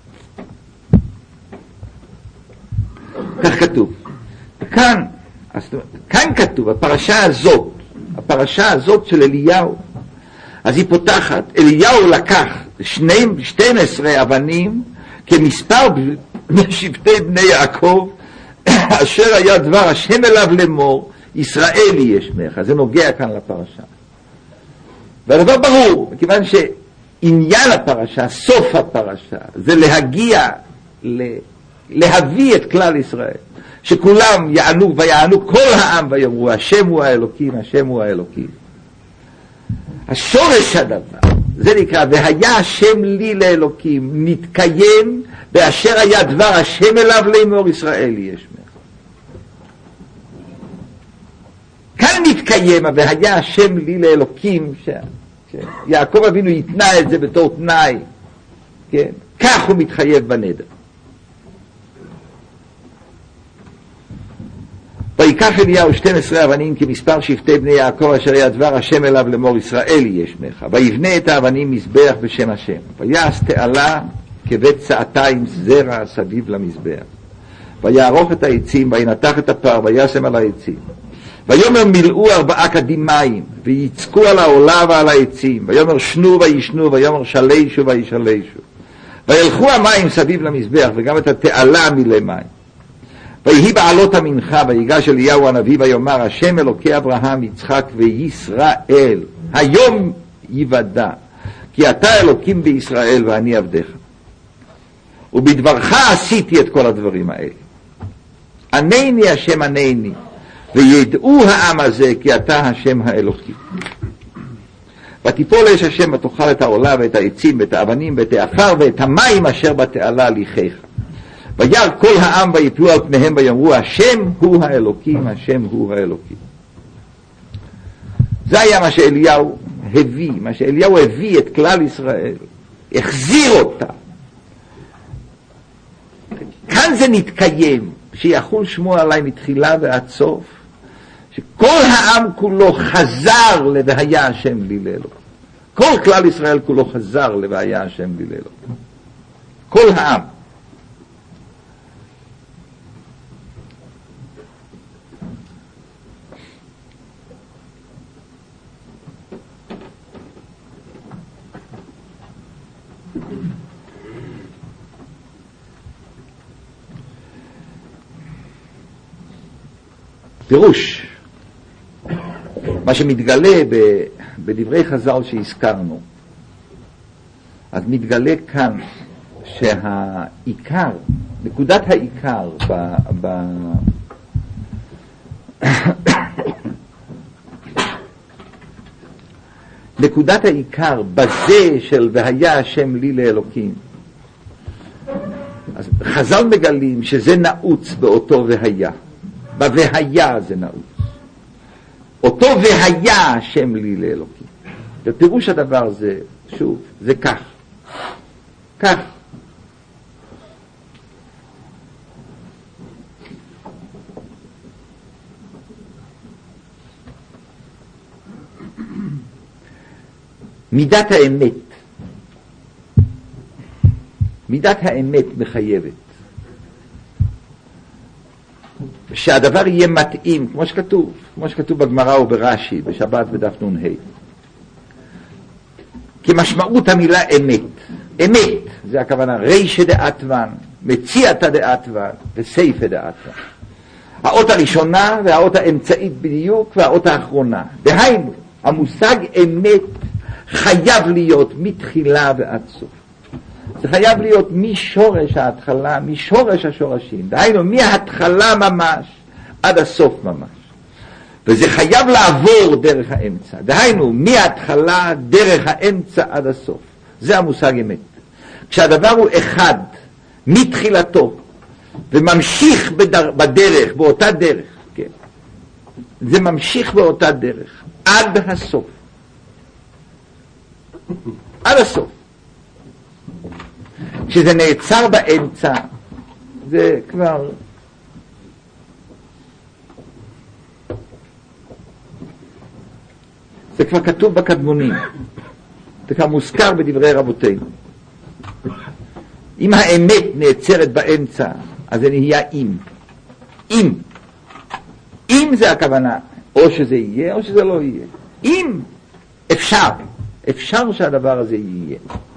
כך כתוב. כאן, כאן כתוב, הפרשה הזאת, הפרשה הזאת של אליהו, אז היא פותחת, אליהו לקח שתים עשרה אבנים כמספר שבטי בני יעקב, אשר היה דבר השם אליו לאמור, ישראל יהיה שמך. זה נוגע כאן לפרשה. והדבר ברור, מכיוון שעניין הפרשה, סוף הפרשה, זה להגיע, להביא את כלל ישראל, שכולם יענו ויענו כל העם ויאמרו, השם הוא האלוקים, השם הוא האלוקים. השורש הדבר, זה נקרא, והיה השם לי לאלוקים, נתקיים באשר היה דבר השם אליו לאמור, ישראל יהיה שמך. כאן מתקיים, והיה השם לי לאלוקים, ש... שיעקב אבינו יתנה את זה בתור תנאי, כן? כך הוא מתחייב בנדר. ויקח אליהו שתים עשרה אבנים כמספר שבטי בני יעקב, אשר היה דבר השם אליו לאמור, ישראל יהיה שמך. ויבנה את האבנים מזבח בשם השם, ויעש תעלה כבית צעתיים זרע סביב למזבח, ויערוך את העצים, וינתח את הפר, וישם על העצים. ויאמר מילאו ארבעה קדים מים, ויצקו על העולה ועל העצים, ויאמר שנו וישנו, ויאמר שלשו וישלשו. וילכו המים סביב למזבח, וגם את התעלה מילא מים. ויהי בעלות המנחה, ויגש אליהו הנביא ויאמר, השם אלוקי אברהם יצחק וישראל היום יוודע, כי אתה אלוקים בישראל ואני עבדך, ובדברך עשיתי את כל הדברים האלה. ענני השם ענני, וידעו העם הזה כי אתה השם האלוקי. ותיפול אש השם ותאכל את העולה ואת העצים ואת האבנים ואת העפר ואת המים אשר בתעלה ליחיך. וירא כל העם ויפלו על פניהם ויאמרו, השם הוא האלוקים, השם הוא האלוקים. זה היה מה שאליהו הביא, מה שאליהו הביא את כלל ישראל, החזיר אותה. כאן זה נתקיים, שיחול שמו עליי מתחילה ועד סוף, שכל העם כולו חזר ל"והיה השם לי לאלוקים". כל כלל ישראל כולו חזר ל"והיה השם לי לאלוקים". כל העם. פירוש, מה שמתגלה בדברי חז"ל שהזכרנו, אז מתגלה כאן שהעיקר, נקודת העיקר ב, ב, נקודת העיקר בזה של והיה השם לי לאלוקים, אז חז"ל מגלים שזה נעוץ באותו והיה, ב"והיה" זה נעוץ. אותו והיה השם לי לאלוקים. ופירוש הדבר זה, שוב, זה כך. כך. מידת האמת. מידת האמת מחייבת. שהדבר יהיה מתאים, כמו שכתוב, כמו שכתוב בגמרא וברש"י, בשבת בדף נ"ה. כמשמעות המילה אמת. אמת, זה הכוונה, רישא דאתוון, מציאתא דאתוון, וסייפא דאתוון. האות הראשונה והאות האמצעית בדיוק, והאות האחרונה. דהיינו, המושג אמת חייב להיות מתחילה ועד סוף. זה חייב להיות משורש ההתחלה, משורש השורשים, דהיינו מההתחלה ממש עד הסוף ממש. וזה חייב לעבור דרך האמצע, דהיינו מההתחלה דרך האמצע עד הסוף. זה המושג אמת. כשהדבר הוא אחד מתחילתו וממשיך בדר, בדרך, באותה דרך, כן? זה ממשיך באותה דרך עד הסוף. עד הסוף. כשזה נעצר באמצע, זה כבר זה כבר כתוב בקדמונים, זה כבר מוזכר בדברי רבותינו. אם האמת נעצרת באמצע, אז זה נהיה אם. אם. אם זה הכוונה, או שזה יהיה או שזה לא יהיה. אם אפשר, אפשר שהדבר הזה יהיה.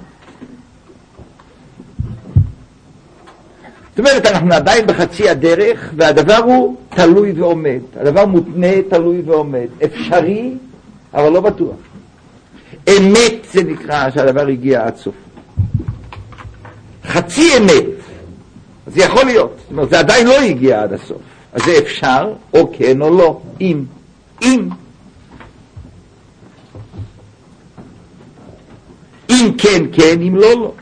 זאת אומרת, אנחנו עדיין בחצי הדרך, והדבר הוא תלוי ועומד. הדבר מותנה, תלוי ועומד. אפשרי, אבל לא בטוח. אמת זה נקרא שהדבר הגיע עד סוף. חצי אמת, זה יכול להיות. זאת אומרת, זה עדיין לא הגיע עד הסוף. אז זה אפשר, או כן או לא. אם. אם. אם כן, כן, אם לא, לא.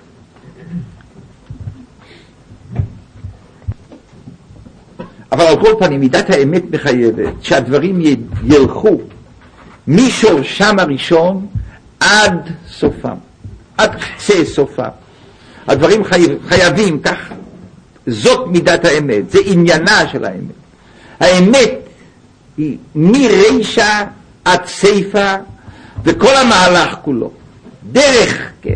אבל על כל פנים, מידת האמת מחייבת שהדברים ילכו משורשם הראשון עד סופם, עד קצה סופם. הדברים חייב, חייבים כך. זאת מידת האמת, זה עניינה של האמת. האמת היא מרישה עד סייפה, וכל המהלך כולו. דרך, כן.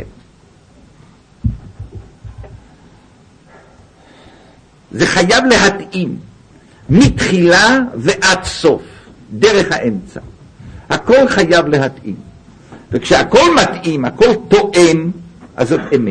זה חייב להתאים. מתחילה ועד סוף, דרך האמצע. הכל חייב להתאים. וכשהכל מתאים, הכל תואם, אז זאת אמת.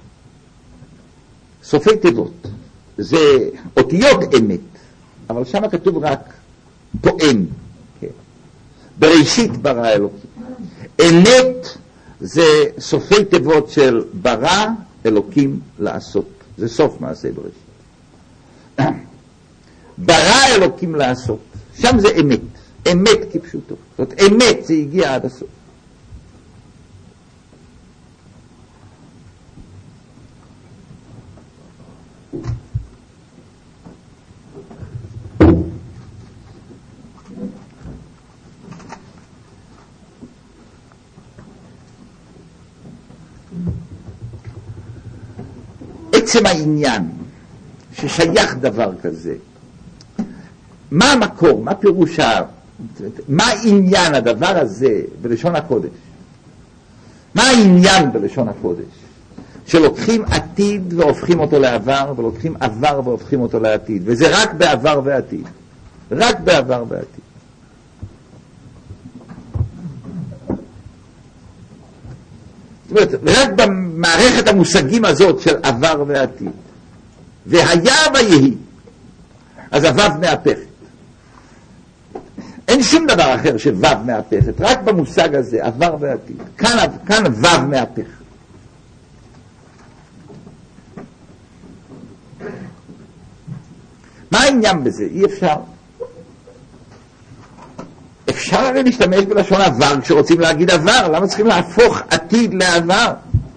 סופי תיבות, זה אותיות אמת, אבל שם כתוב רק תואם. כן. בראשית ברא אלוקים. אמת זה סופי תיבות של ברא אלוקים לעשות. זה סוף מעשה בראשית. ברא אלוקים לעשות, שם זה אמת, אמת כפשוטו. זאת אמת, זה הגיע עד הסוף. עצם העניין ששייך דבר כזה, מה המקור, מה פירוש, מה העניין הדבר הזה בלשון הקודש? מה העניין בלשון הקודש? שלוקחים עתיד והופכים אותו לעבר, ולוקחים עבר והופכים אותו לעתיד, וזה רק בעבר ועתיד. רק בעבר ועתיד. זאת אומרת, רק במערכת המושגים הזאת של עבר ועתיד. והיה ויהי. אז הוו מהפכת. אין שום דבר אחר שוו מהפכת, רק במושג הזה, עבר ועתיד. כאן, כאן וו מהפכת. מה העניין בזה? אי אפשר. אפשר הרי להשתמש בלשון עבר כשרוצים להגיד עבר, למה צריכים להפוך עתיד לעבר?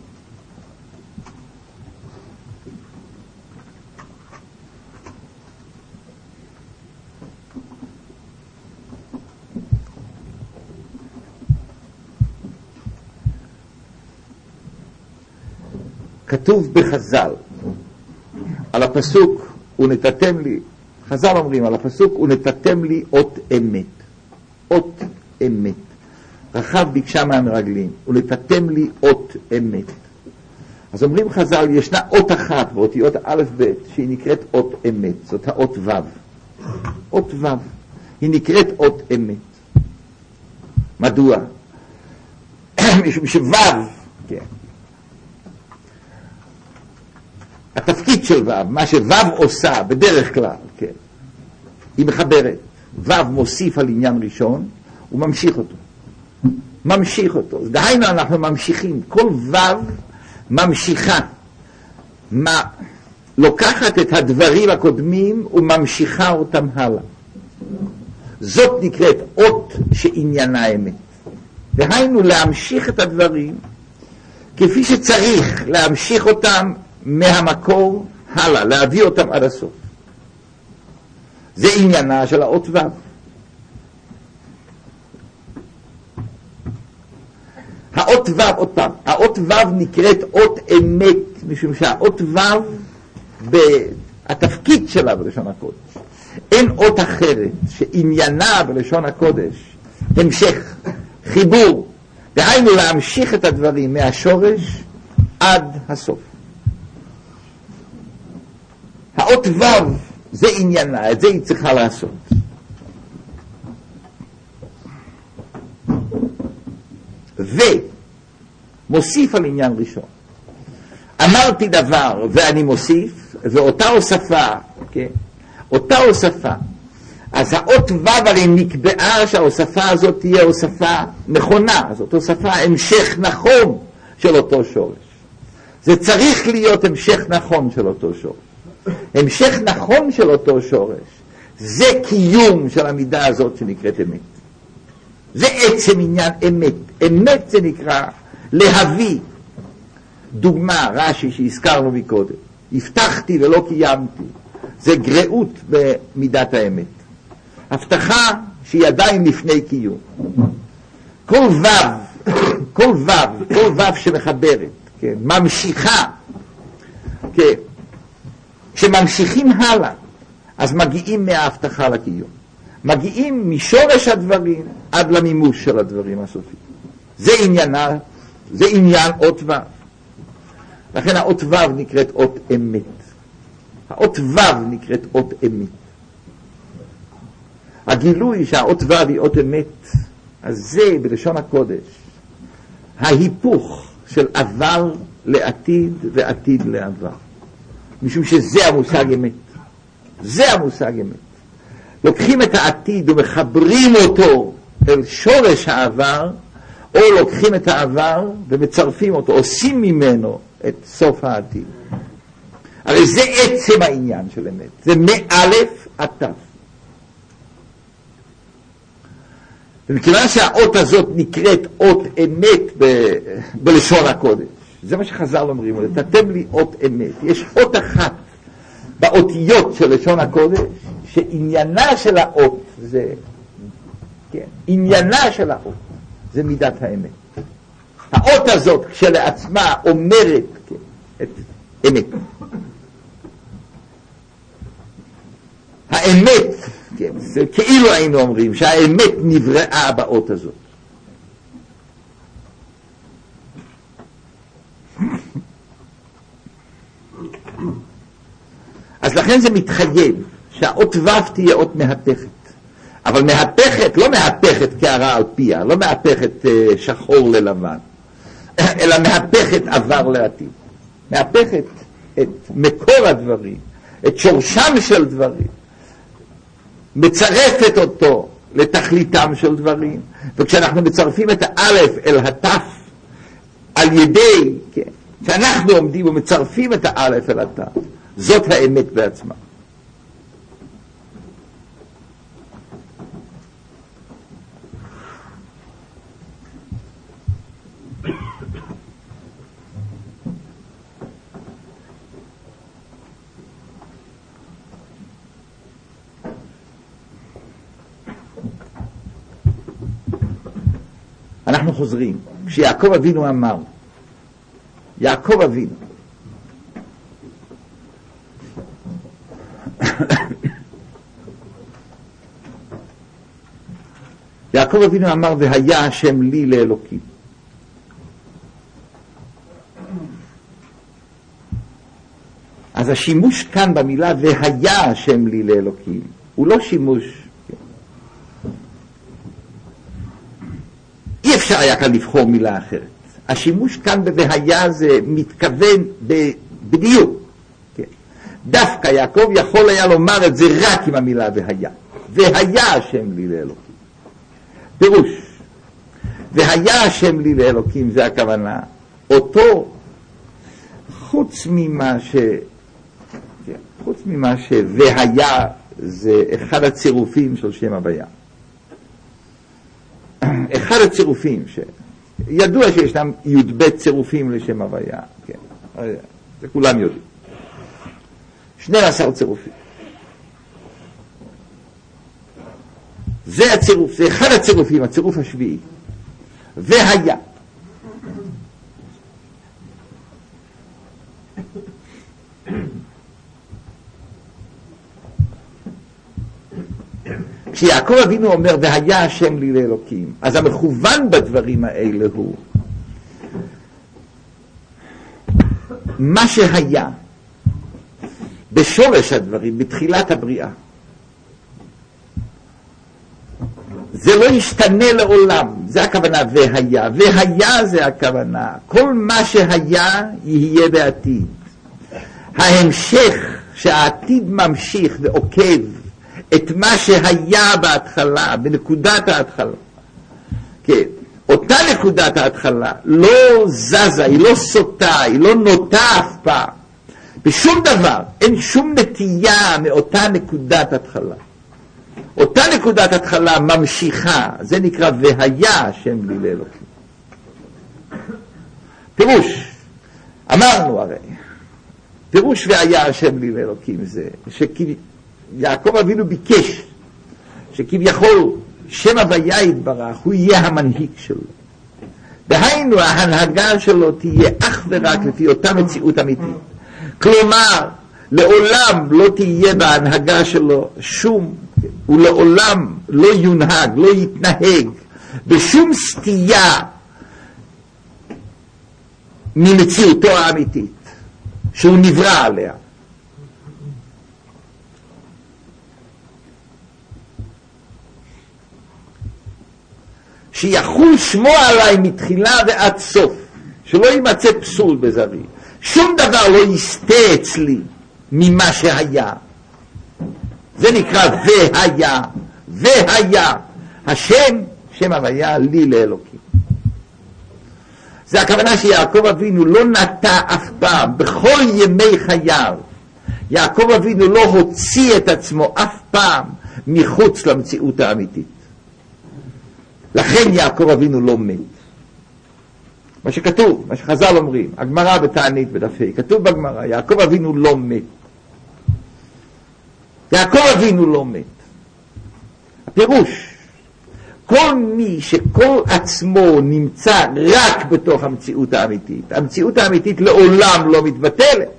כתוב בחז"ל על הפסוק ונתתם לי, חז"ל אומרים על הפסוק ונתתם לי אות אמת, אות אמת. רחב ביקשה מהמרגלים ונתתם לי אות אמת. אז אומרים חז"ל, ישנה אות אחת באותיות א' ב' שהיא נקראת אות אמת, זאת האות ו'. אות ו' היא נקראת אות אמת. מדוע? משום שו', כן, התפקיד של ו', מה שו' עושה בדרך כלל, כן, היא מחברת. ו' מוסיף על עניין ראשון וממשיך אותו. ממשיך אותו. דהיינו אנחנו ממשיכים. כל ו' ממשיכה. מה, לוקחת את הדברים הקודמים וממשיכה אותם הלאה. זאת נקראת אות שעניינה אמת. דהיינו להמשיך את הדברים כפי שצריך להמשיך אותם מהמקור הלאה, להביא אותם עד הסוף. זה עניינה של האות ו'. האות ו', עוד פעם, האות ו' נקראת אות אמת, משום שהאות ו' התפקיד שלה בלשון הקודש. אין אות אחרת שעניינה בלשון הקודש המשך, חיבור, דהיינו להמשיך את הדברים מהשורש עד הסוף. האות ו' זה עניינה, את זה היא צריכה לעשות. ומוסיף על עניין ראשון. אמרתי דבר ואני מוסיף, ואותה הוספה, כן? אותה הוספה. אז האות ו' הרי נקבעה שההוספה הזאת תהיה הוספה נכונה, זאת הוספה המשך נכון של אותו שורש. זה צריך להיות המשך נכון של אותו שורש. המשך נכון של אותו שורש זה קיום של המידה הזאת שנקראת אמת. זה עצם עניין אמת. אמת זה נקרא להביא. דוגמה רש"י שהזכרנו מקודם, הבטחתי ולא קיימתי, זה גרעות במידת האמת. הבטחה שהיא עדיין לפני קיום. כל ו', כל ו', כל ו' שמחברת, כן, ממשיכה, כן, כשממשיכים הלאה, אז מגיעים מההבטחה לקיום. מגיעים משורש הדברים עד למימוש של הדברים הסופיים. זה עניינה, זה עניין אות ו'. לכן האות ו' נקראת אות אמת. האות ו' נקראת אות אמת. הגילוי שהאות ו' היא אות אמת, אז זה בלשון הקודש ההיפוך של עבר לעתיד ועתיד לעבר. משום שזה המושג אמת. זה המושג אמת. לוקחים את העתיד ומחברים אותו אל שורש העבר, או לוקחים את העבר ומצרפים אותו, עושים ממנו את סוף העתיד. הרי זה עצם העניין של אמת. זה מאלף עד תף. ומכיוון שהאות הזאת נקראת אות אמת ב- בלשון הקודש, זה מה שחז"ל אומרים, תתם לי אות אמת. יש אות אחת באותיות של לשון הקודש, שעניינה של האות זה, כן, עניינה של האות זה מידת האמת. האות הזאת כשלעצמה אומרת, כן, את אמת. האמת, כן, זה כאילו היינו אומרים שהאמת נבראה באות הזאת. אז לכן זה מתחייב שהאות ו' תהיה אות מהפכת. אבל מהפכת, לא מהפכת כערה על פיה, לא מהפכת uh, שחור ללבן, אלא מהפכת עבר לעתיד. מהפכת את מקור הדברים, את שורשם של דברים, מצרפת אותו לתכליתם של דברים, וכשאנחנו מצרפים את האלף אל התף, על ידי, כן, כשאנחנו עומדים ומצרפים את האלף אל התף, זאת האמת בעצמה. אנחנו חוזרים, כשיעקב אבינו אמר, יעקב אבינו, יעקב אבינו אמר, והיה השם לי לאלוקים. אז השימוש כאן במילה והיה השם לי לאלוקים הוא לא שימוש, אי אפשר היה כאן לבחור מילה אחרת. השימוש כאן ב"והיה" זה מתכוון בדיוק, כן. דווקא יעקב יכול היה לומר את זה רק עם המילה והיה. והיה השם לי לאלוקים. פירוש, והיה השם לי לאלוקים, זה הכוונה, אותו, חוץ ממה ש... כן, חוץ ממה ש... והיה זה אחד הצירופים של שם הוויה. אחד הצירופים ש... ידוע שישנם י"ב צירופים לשם הוויה, כן, זה כולם יודעים. שנים עשר צירופים. זה הצירוף, זה אחד הצירופים, הצירוף השביעי. והיה. כשיעקב אבינו אומר והיה השם לי לאלוקים, אז המכוון בדברים האלה הוא מה שהיה בשורש הדברים, בתחילת הבריאה. זה לא ישתנה לעולם, זה הכוונה והיה. והיה זה הכוונה, כל מה שהיה יהיה בעתיד. ההמשך שהעתיד ממשיך ועוקב את מה שהיה בהתחלה, בנקודת ההתחלה. כן, אותה נקודת ההתחלה לא זזה, היא לא סוטה, היא לא נוטה אף פעם. בשום דבר, אין שום נטייה מאותה נקודת התחלה. אותה נקודת התחלה ממשיכה, זה נקרא והיה השם לי לאלוקים. פירוש, אמרנו הרי, פירוש והיה השם לי לאלוקים זה שיעקב אבינו ביקש שכביכול שם הוויה יתברך הוא יהיה המנהיג שלו. דהיינו ההנהגה שלו תהיה אך ורק לפי אותה מציאות אמיתית. כלומר, לעולם לא תהיה בהנהגה שלו שום, הוא לעולם לא יונהג, לא יתנהג בשום סטייה ממציאותו האמיתית שהוא נברא עליה. שיחול שמו עליי מתחילה ועד סוף, שלא יימצא פסול בזרי, שום דבר לא יסתה אצלי ממה שהיה. זה נקרא והיה, והיה השם, שם הוויה לי לאלוקים. זה הכוונה שיעקב אבינו לא נטע אף פעם, בכל ימי חייו, יעקב אבינו לא הוציא את עצמו אף פעם מחוץ למציאות האמיתית. לכן יעקב אבינו לא מת. מה שכתוב, מה שחז"ל אומרים, הגמרא בתענית בדפי, כתוב בגמרא, יעקב אבינו לא מת. יעקב אבינו לא מת. הפירוש, כל מי שכל עצמו נמצא רק בתוך המציאות האמיתית, המציאות האמיתית לעולם לא מתבטלת.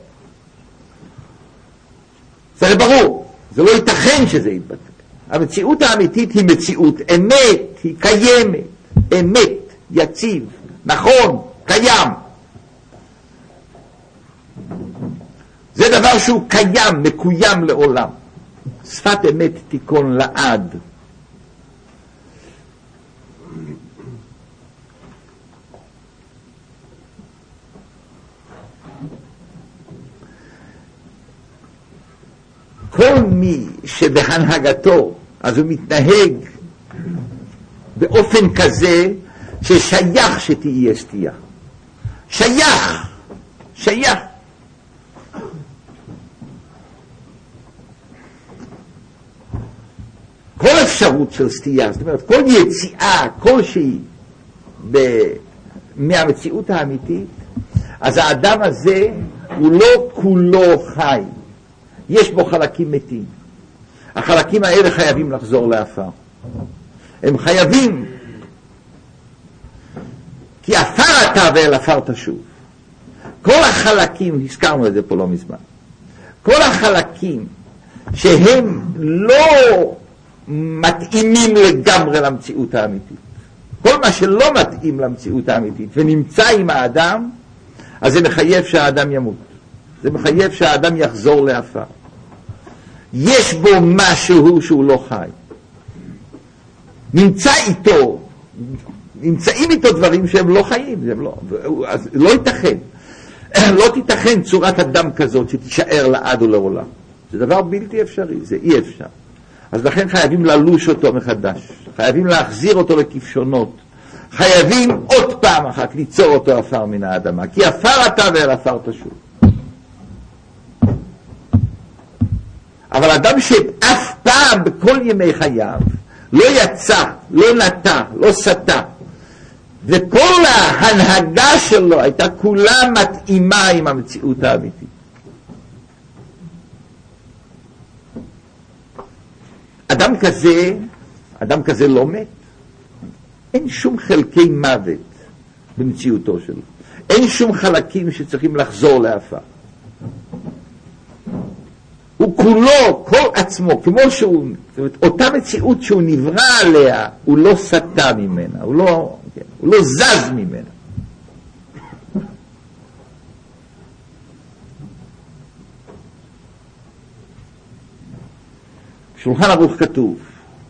זה ברור, זה לא ייתכן שזה יתבטל. המציאות האמיתית היא מציאות אמת, היא קיימת, אמת, יציב, נכון, קיים. זה דבר שהוא קיים, מקוים לעולם. שפת אמת תיקון לעד. כל מי שבהנהגתו, אז הוא מתנהג באופן כזה ששייך שתהיה סטייה. שייך, שייך. כל אפשרות של סטייה, זאת אומרת, כל יציאה, כלשהי מהמציאות האמיתית, אז האדם הזה הוא לא כולו חי. יש בו חלקים מתים. החלקים האלה חייבים לחזור לאפר. הם חייבים, כי אפר אתה ואל אפר תשוב. כל החלקים, הזכרנו את זה פה לא מזמן, כל החלקים שהם לא מתאימים לגמרי למציאות האמיתית, כל מה שלא מתאים למציאות האמיתית ונמצא עם האדם, אז זה מחייב שהאדם ימות. זה מחייב שהאדם יחזור לאפר. יש בו משהו שהוא לא חי. נמצא איתו, נמצאים איתו דברים שהם לא חיים, הם לא, אז לא ייתכן. לא תיתכן צורת אדם כזאת שתישאר לעד ולעולם. זה דבר בלתי אפשרי, זה אי אפשר. אז לכן חייבים ללוש אותו מחדש, חייבים להחזיר אותו לכבשונות, חייבים עוד פעם אחת ליצור אותו אפר מן האדמה, כי אפר אתה ואל אפר תשוב. אבל אדם שאף פעם בכל ימי חייו לא יצא, לא נטע, לא סטה, וכל ההנהגה שלו הייתה כולה מתאימה עם המציאות האמיתית. אדם כזה, אדם כזה לא מת. אין שום חלקי מוות במציאותו שלו. אין שום חלקים שצריכים לחזור לאפר. הוא כולו, כל עצמו, כמו שהוא, זאת אומרת, אותה מציאות שהוא נברא עליה, הוא לא סטה ממנה, הוא לא, כן, הוא לא זז ממנה. שולחן ערוך כתוב,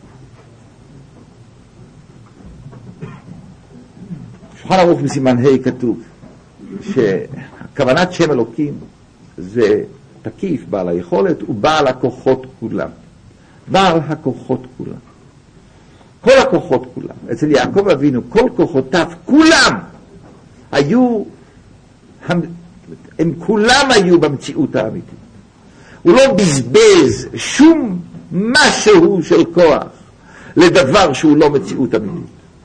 שולחן ערוך בסימן ה' כתוב, שכוונת שם אלוקים זה תקיף, בעל היכולת, ובעל הכוחות כולם. בעל הכוחות כולם. כל הכוחות כולם. אצל יעקב אבינו, כל כוחותיו, כולם היו, הם, הם כולם היו במציאות האמיתית. הוא לא בזבז שום משהו של כוח לדבר שהוא לא מציאות אמיתית.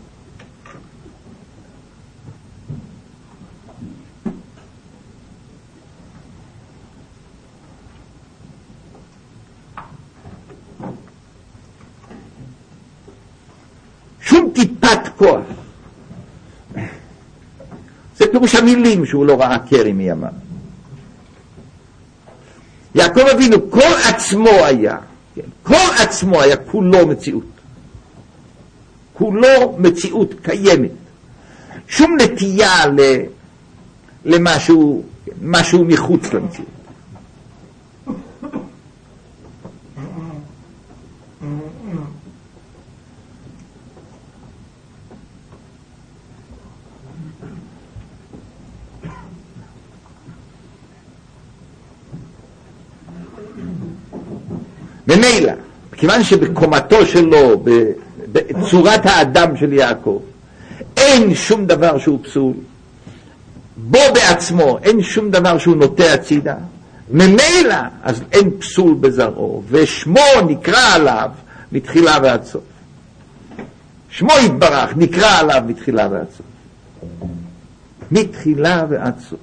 שום טיפת כוח. זה פירוש המילים שהוא לא ראה קרי מימיו. יעקב אבינו כל עצמו היה, כן, כל עצמו היה כולו מציאות. כולו מציאות קיימת. שום נטייה ל, למשהו, משהו מחוץ למציאות. ממילא, כיוון שבקומתו שלו, בצורת האדם של יעקב, אין שום דבר שהוא פסול, בו בעצמו אין שום דבר שהוא נוטה הצידה, ממילא אז אין פסול בזרעו, ושמו נקרא עליו מתחילה ועד סוף. שמו יתברך נקרא עליו מתחילה ועד סוף. מתחילה ועד סוף.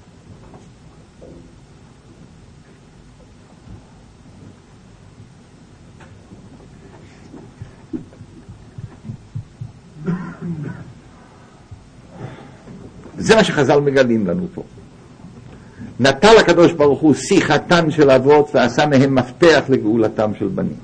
זה מה שחז"ל מגלים לנו פה. נטל הקדוש ברוך הוא שיחתן של אבות ועשה מהם מפתח לגאולתם של בנים.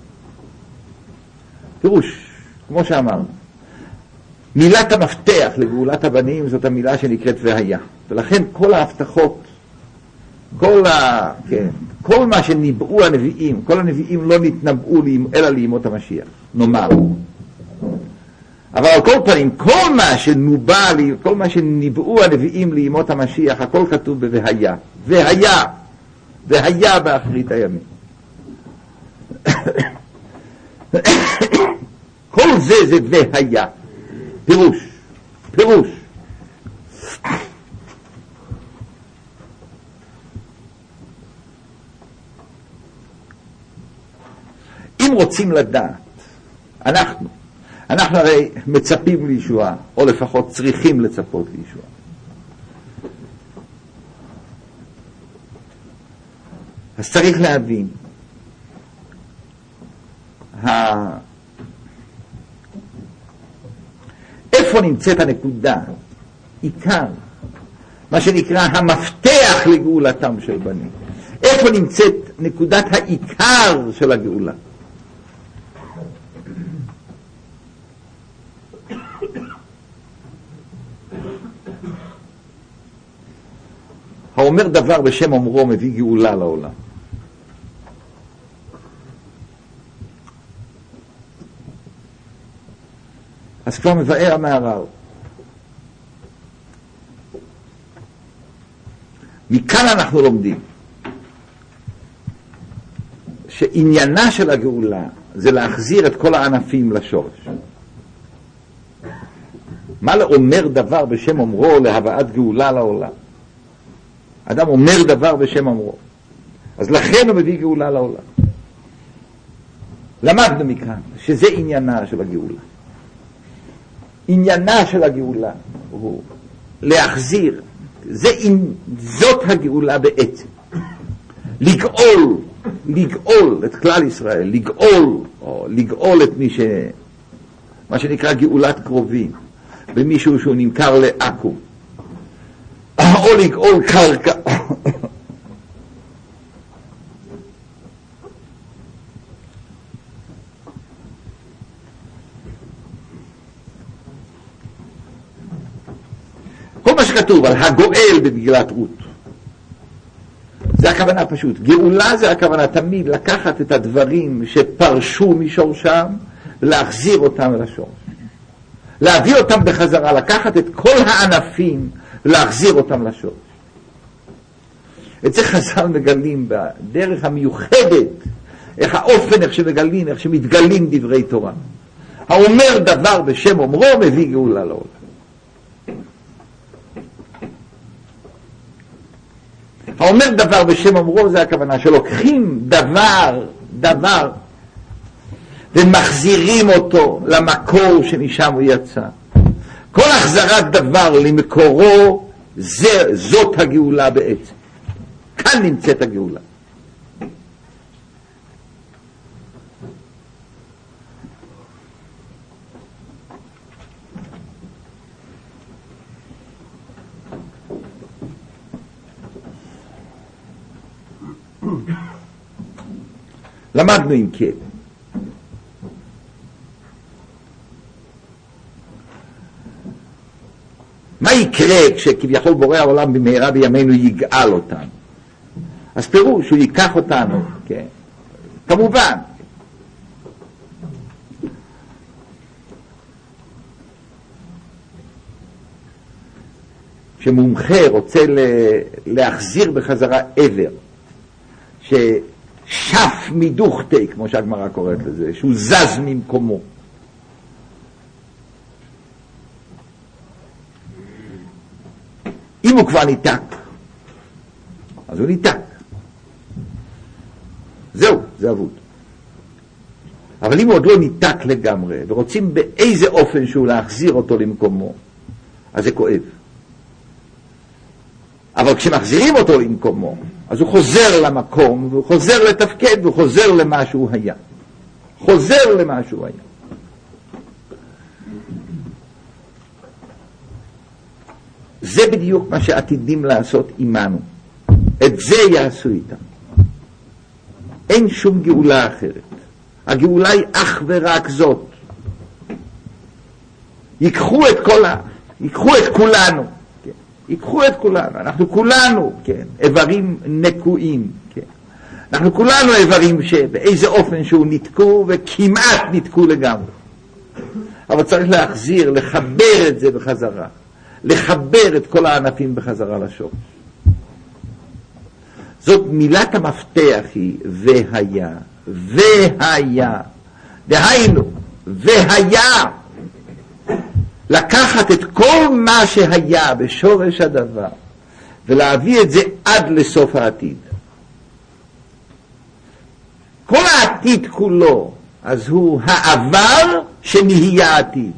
פירוש, כמו שאמרנו, מילת המפתח לגאולת הבנים זאת המילה שנקראת והיה. ולכן כל ההבטחות, כל, ה... כן, כל מה שניבאו הנביאים, כל הנביאים לא נתנבאו אלא לימות המשיח, נאמר. אבל על כל פנים, כל מה שנובע, כל מה שניבאו הנביאים לימות המשיח, הכל כתוב ב"והיה". והיה, והיה באחרית הימים. כל זה זה והיה. פירוש, פירוש. אם רוצים לדעת, אנחנו, אנחנו הרי מצפים לישועה, או לפחות צריכים לצפות לישועה. אז צריך להבין, ה... איפה נמצאת הנקודה, עיקר, מה שנקרא המפתח לגאולתם של בנים. איפה נמצאת נקודת העיקר של הגאולה? האומר דבר בשם אומרו מביא גאולה לעולם. אז כבר מבאר המהר"ל. מכאן אנחנו לומדים שעניינה של הגאולה זה להחזיר את כל הענפים לשורש. מה לאומר דבר בשם אומרו להבאת גאולה לעולם? אדם אומר דבר בשם אומרו, אז לכן הוא מביא גאולה לעולם. למדנו מכאן שזה עניינה של הגאולה. עניינה של הגאולה הוא להחזיר, זה, זאת הגאולה בעצם, לגאול, לגאול את כלל ישראל, לגאול, או לגאול את מי ש... מה שנקרא גאולת קרובים, במישהו שהוא נמכר לעכו, או לגאול קרקע. כל מה שכתוב על הגואל במגילת רות, זה הכוונה פשוט. גאולה זה הכוונה תמיד לקחת את הדברים שפרשו משורשם ולהחזיר אותם אל השורש. להביא אותם בחזרה, לקחת את כל הענפים ולהחזיר אותם לשורש. את זה חז"ל מגלים בדרך המיוחדת, איך האופן, איך שמגלים, איך שמתגלים דברי תורה. האומר דבר בשם אומרו מביא גאולה לעולם. האומר דבר בשם אומרו זה הכוונה שלוקחים דבר, דבר, ומחזירים אותו למקור שמשם הוא יצא. כל החזרת דבר למקורו, זה, זאת הגאולה בעצם. כאן נמצאת הגאולה. למדנו אם כן מה יקרה כשכביכול בורא העולם במהרה בימינו יגאל אותנו. אז פירוש הוא ייקח אותנו, כן? כמובן שמומחה רוצה להחזיר בחזרה עבר ששף מדוכתי, כמו שהגמרא קוראת לזה, שהוא זז ממקומו. אם הוא כבר ניתק, אז הוא ניתק. זהו, זה אבוד. אבל אם הוא עוד לא ניתק לגמרי, ורוצים באיזה אופן שהוא להחזיר אותו למקומו, אז זה כואב. אבל כשמחזירים אותו למקומו, אז הוא חוזר למקום, והוא חוזר לתפקד, והוא חוזר למה שהוא היה. חוזר למה שהוא היה. זה בדיוק מה שעתידים לעשות עמנו. את זה יעשו איתם. אין שום גאולה אחרת. הגאולה היא אך ורק זאת. ייקחו את כל ה... ייקחו את כולנו. כן. ייקחו את כולנו. אנחנו כולנו, כן, איברים נקועים. כן. אנחנו כולנו איברים שבאיזה אופן שהוא נתקו וכמעט נתקו לגמרי. אבל צריך להחזיר, לחבר את זה בחזרה. לחבר את כל הענפים בחזרה לשורש. זאת מילת המפתח היא והיה, והיה. דהיינו, והיה. לקחת את כל מה שהיה בשורש הדבר ולהביא את זה עד לסוף העתיד. כל העתיד כולו, אז הוא העבר שנהיה עתיד.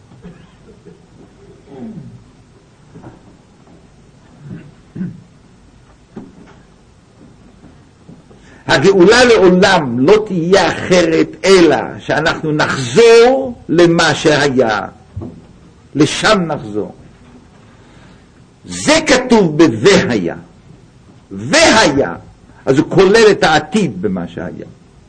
הגאולה לעולם לא תהיה אחרת אלא שאנחנו נחזור למה שהיה, לשם נחזור. זה כתוב ב"והיה", והיה, אז הוא כולל את העתיד במה שהיה.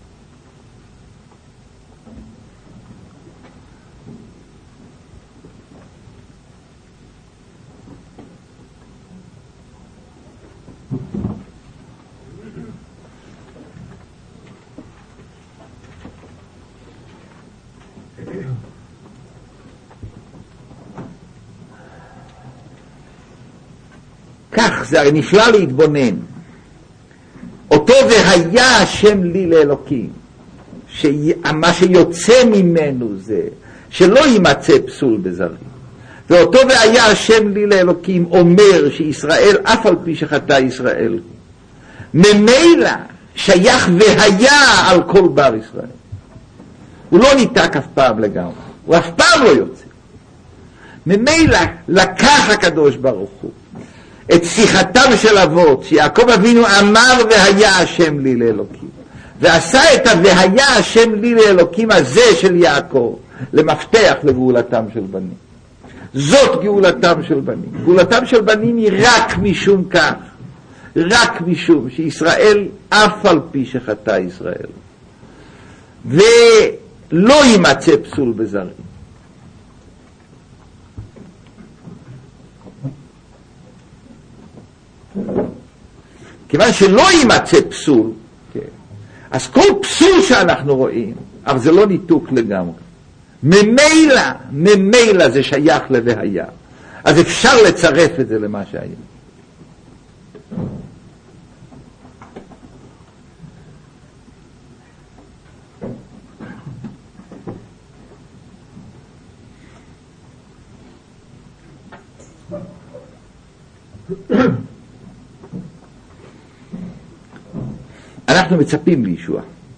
כך זה הרי נפלא להתבונן. אותו והיה השם לי לאלוקים, שמה שיוצא ממנו זה שלא יימצא פסול בזרים. ואותו והיה השם לי לאלוקים אומר שישראל אף על פי שחטא ישראל ממילא שייך והיה על כל בר ישראל. הוא לא ניתק אף פעם לגמרי, הוא אף פעם לא יוצא. ממילא לקח הקדוש ברוך הוא את שיחתם של אבות, שיעקב אבינו אמר והיה השם לי לאלוקים, ועשה את ה"והיה השם לי לאלוקים" הזה של יעקב למפתח לגאולתם של בנים. זאת גאולתם של בנים. גאולתם של בנים היא רק משום כך, רק משום שישראל אף על פי שחטא ישראל ולא יימצא פסול בזרים, כיוון שלא יימצא פסול, אז כל פסול שאנחנו רואים, אבל זה לא ניתוק לגמרי. ממילא, ממילא זה שייך ל"והיה". אז אפשר לצרף את זה למה שהיה. אנחנו מצפים לישוע,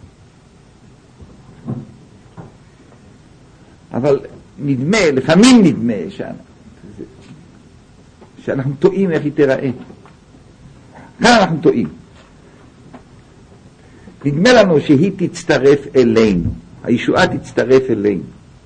אבל נדמה, לפעמים נדמה שאנחנו, שאנחנו טועים איך היא תראה. כאן אנחנו טועים. נדמה לנו שהיא תצטרף אלינו, הישועה תצטרף אלינו.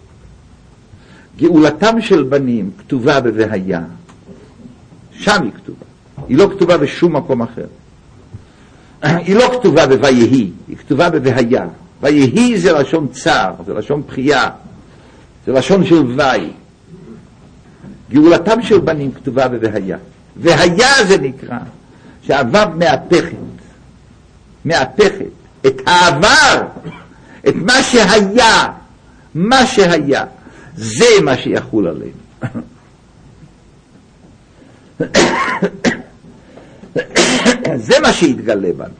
גאולתם של בנים כתובה ב"והיה", שם היא כתובה, היא לא כתובה בשום מקום אחר. היא לא כתובה ב"ויהי", היא כתובה ב"והיה". ויהי זה לשון צער, זה לשון בחייה, זה לשון של וי. גאולתם של בנים כתובה ב"והיה". והיה זה נקרא שהוו מהפכת, מהפכת את העבר, את מה שהיה, מה שהיה, זה מה שיחול עלינו. זה מה שיתגלה בנו.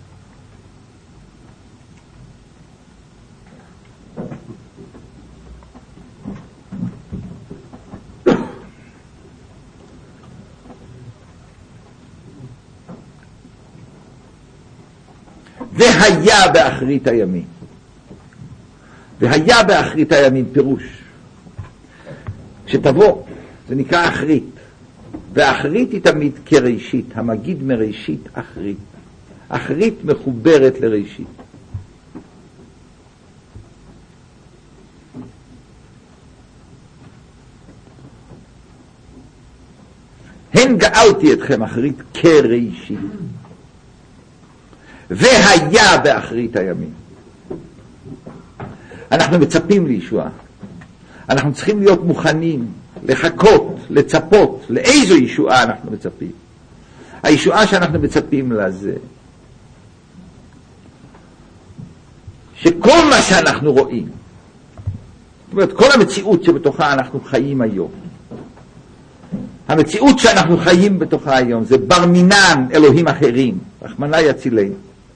והיה באחרית הימים. והיה באחרית הימים פירוש שתבוא, זה נקרא אחרית, והאחרית היא תמיד כראשית, המגיד מראשית אחרית. אחרית מחוברת לראשית. הן גאלתי אתכם אחרית כראשית. והיה באחרית הימים. אנחנו מצפים לישועה. אנחנו צריכים להיות מוכנים לחכות, לצפות. לאיזו ישועה אנחנו מצפים? הישועה שאנחנו מצפים לה זה שכל מה שאנחנו רואים, זאת אומרת כל המציאות שבתוכה אנחנו חיים היום, המציאות שאנחנו חיים בתוכה היום זה בר מינן אלוהים אחרים, רחמנא יצילנו.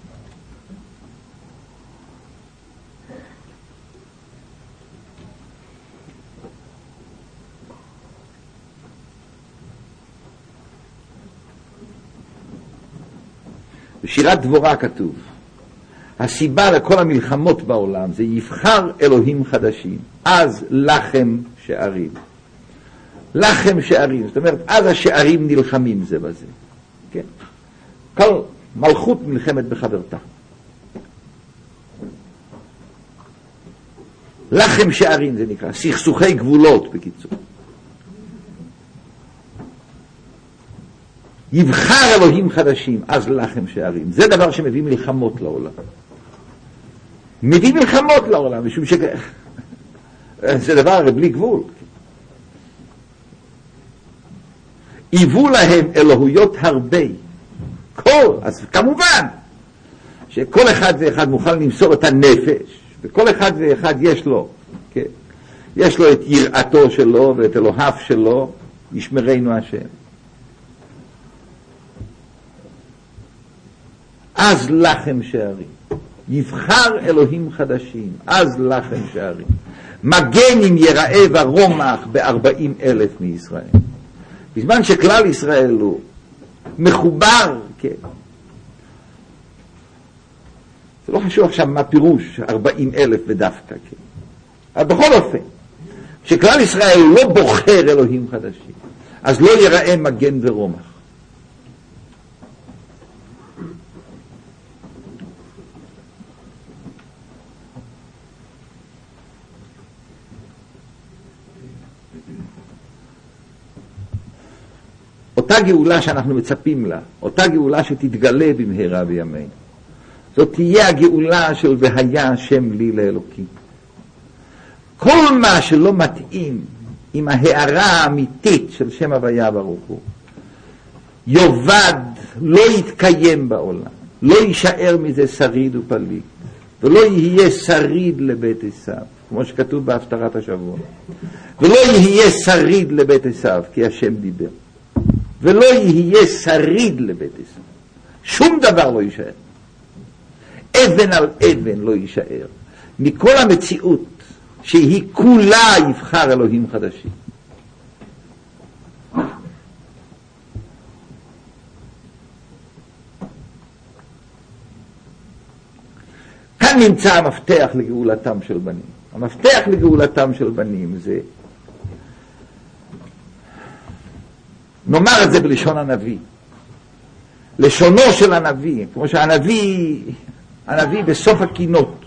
בשירת דבורה כתוב, הסיבה לכל המלחמות בעולם זה יבחר אלוהים חדשים, אז לכם שערים. לכם שערים, זאת אומרת, אז השערים נלחמים זה בזה. כן? כל מלכות נלחמת בחברתה. לכם שערים זה נקרא, סכסוכי גבולות בקיצור. יבחר אלוהים חדשים, אז לכם שערים. זה דבר שמביא מלחמות לעולם. מביא מלחמות לעולם, משום ש... זה דבר הרי בלי גבול. היוו להם אלוהויות הרבה. כל, אז כמובן, שכל אחד ואחד מוכן למסור את הנפש, וכל אחד ואחד יש לו, כן? יש לו את יראתו שלו ואת אלוהיו שלו, ישמרנו השם. אז לכם שערים. יבחר אלוהים חדשים, אז לכם שערים. מגן אם יראה ורומח בארבעים אלף מישראל. בזמן שכלל ישראל הוא מחובר, כן. זה לא חשוב עכשיו מה פירוש ארבעים אלף ודווקא, כן. אבל בכל אופן, שכלל ישראל לא בוחר אלוהים חדשים, אז לא ייראה מגן ורומח. אותה גאולה שאנחנו מצפים לה, אותה גאולה שתתגלה במהרה בימינו, זאת תהיה הגאולה של והיה השם לי לאלוקים. כל מה שלא מתאים עם ההערה האמיתית של שם הוויה ברוך הוא, יובד, לא יתקיים בעולם, לא יישאר מזה שריד ופליט, ולא יהיה שריד לבית עשיו, כמו שכתוב בהפטרת השבוע, ולא יהיה שריד לבית עשיו, כי השם דיבר, ולא יהיה שריד לבית עשיו, שום דבר לא יישאר, אבן על אבן לא יישאר, מכל המציאות שהיא כולה יבחר אלוהים חדשים. כאן נמצא המפתח לגאולתם של בנים. המפתח לגאולתם של בנים זה, נאמר את זה בלשון הנביא, לשונו של הנביא, כמו שהנביא, הנביא בסוף הקינות,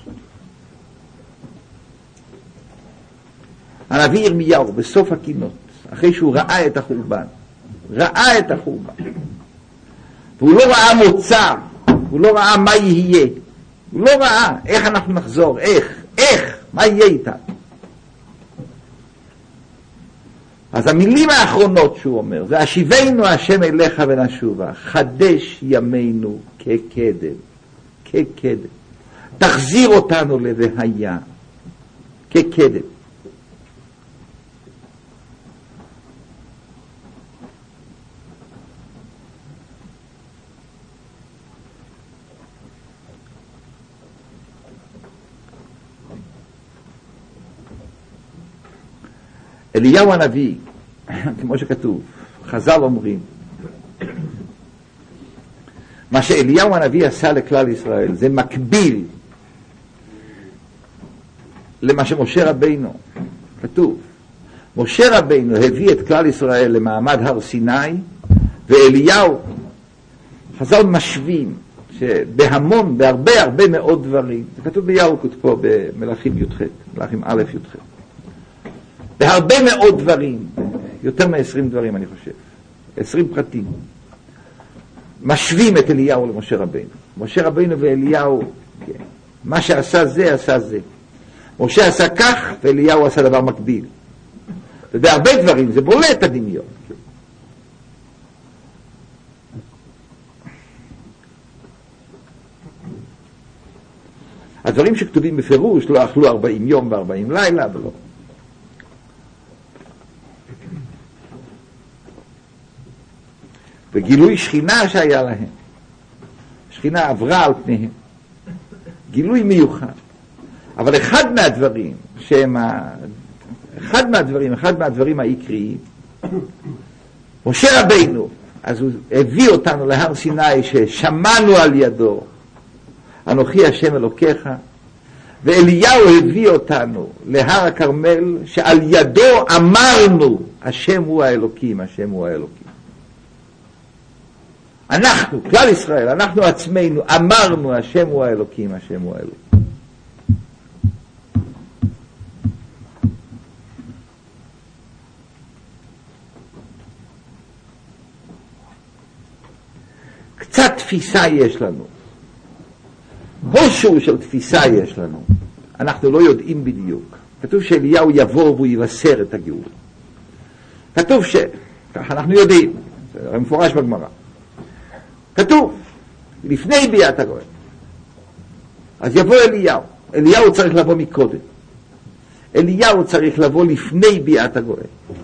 הנביא ירמיהו בסוף הקינות, אחרי שהוא ראה את החורבן, ראה את החורבן, והוא לא ראה מוצא, הוא לא ראה מה יהיה, הוא לא ראה איך אנחנו נחזור, איך, איך, מה יהיה איתה. אז המילים האחרונות שהוא אומר, זה השיבנו השם אליך ונשובה, חדש ימינו כקדם, כקדם, תחזיר אותנו לוויה, כקדם. אליהו הנביא, כמו שכתוב, חז"ל אומרים, מה שאליהו הנביא עשה לכלל ישראל זה מקביל למה שמשה רבינו, כתוב, משה רבינו הביא את כלל ישראל למעמד הר סיני, ואליהו, חז"ל משווים שבהמון, בהרבה הרבה מאוד דברים, זה כתוב בירקות פה במלאכים י"ח, מלאכים א' י"ח, בהרבה מאוד דברים, יותר מ-עשרים דברים אני חושב, עשרים פרטים, משווים את אליהו למשה רבינו. משה רבינו ואליהו, כן, מה שעשה זה, עשה זה. משה עשה כך, ואליהו עשה דבר מקביל. ובהרבה דברים זה בולט הדמיון. הדברים שכתובים בפירוש, לא אכלו ארבעים יום וארבעים לילה, ולא. וגילוי שכינה שהיה להם, שכינה עברה על פניהם, גילוי מיוחד. אבל אחד מהדברים שהם ה... אחד מהדברים, אחד מהדברים העיקריים, משה רבינו, אז הוא הביא אותנו להר סיני ששמענו על ידו, אנוכי השם אלוקיך, ואליהו הביא אותנו להר הכרמל שעל ידו אמרנו השם הוא האלוקים, השם הוא האלוקים. אנחנו, כלל ישראל, אנחנו עצמנו אמרנו השם הוא האלוקים, השם הוא האלוקים. קצת תפיסה יש לנו, משהו של תפיסה יש לנו, אנחנו לא יודעים בדיוק. כתוב שאליהו יבוא והוא יבשר את הגאולה, כתוב ש... ככה אנחנו יודעים, זה מפורש בגמרא, כתוב לפני ביאת הגואל, אז יבוא אליהו. אליהו צריך לבוא מקודם, אליהו צריך לבוא לפני ביאת הגואל.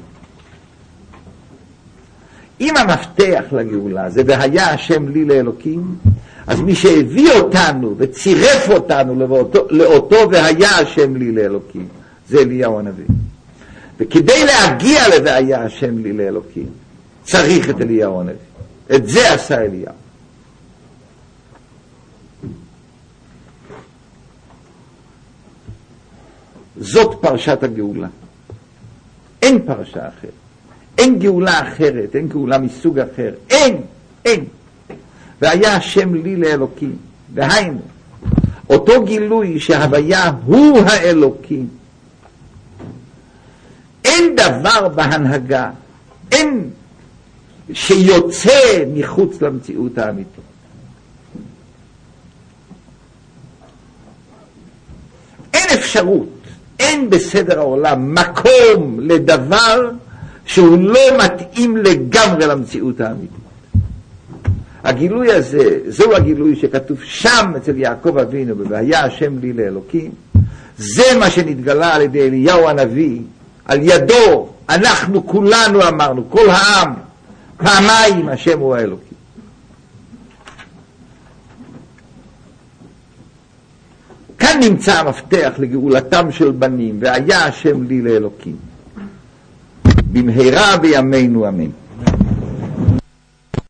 אם המפתח לגאולה זה והיה השם לי לאלוקים, אז מי שהביא אותנו וצירף אותנו לאותו, לאותו והיה השם לי לאלוקים זה אליהו הנביא. וכדי להגיע לוהיה השם לי לאלוקים צריך את אליהו הנביא. את זה עשה אליהו. זאת פרשת הגאולה. אין פרשה אחרת, אין גאולה אחרת, אין גאולה מסוג אחר, אין, אין. והיה השם לי לאלוקים, והיינו, אותו גילוי שההוויה הוא האלוקים. אין דבר בהנהגה, אין שיוצא מחוץ למציאות האמיתית. אין אפשרות, אין בסדר העולם מקום לדבר שהוא לא מתאים לגמרי למציאות האמיתית. הגילוי הזה, זהו הגילוי שכתוב שם אצל יעקב אבינו, והיה השם לי לאלוקים. זה מה שנתגלה על ידי אליהו הנביא, על ידו אנחנו כולנו אמרנו, כל העם, פעמיים השם הוא האלוקים. כאן נמצא המפתח לגאולתם של בנים, והיה השם לי לאלוקים. במהרה בימינו אמן.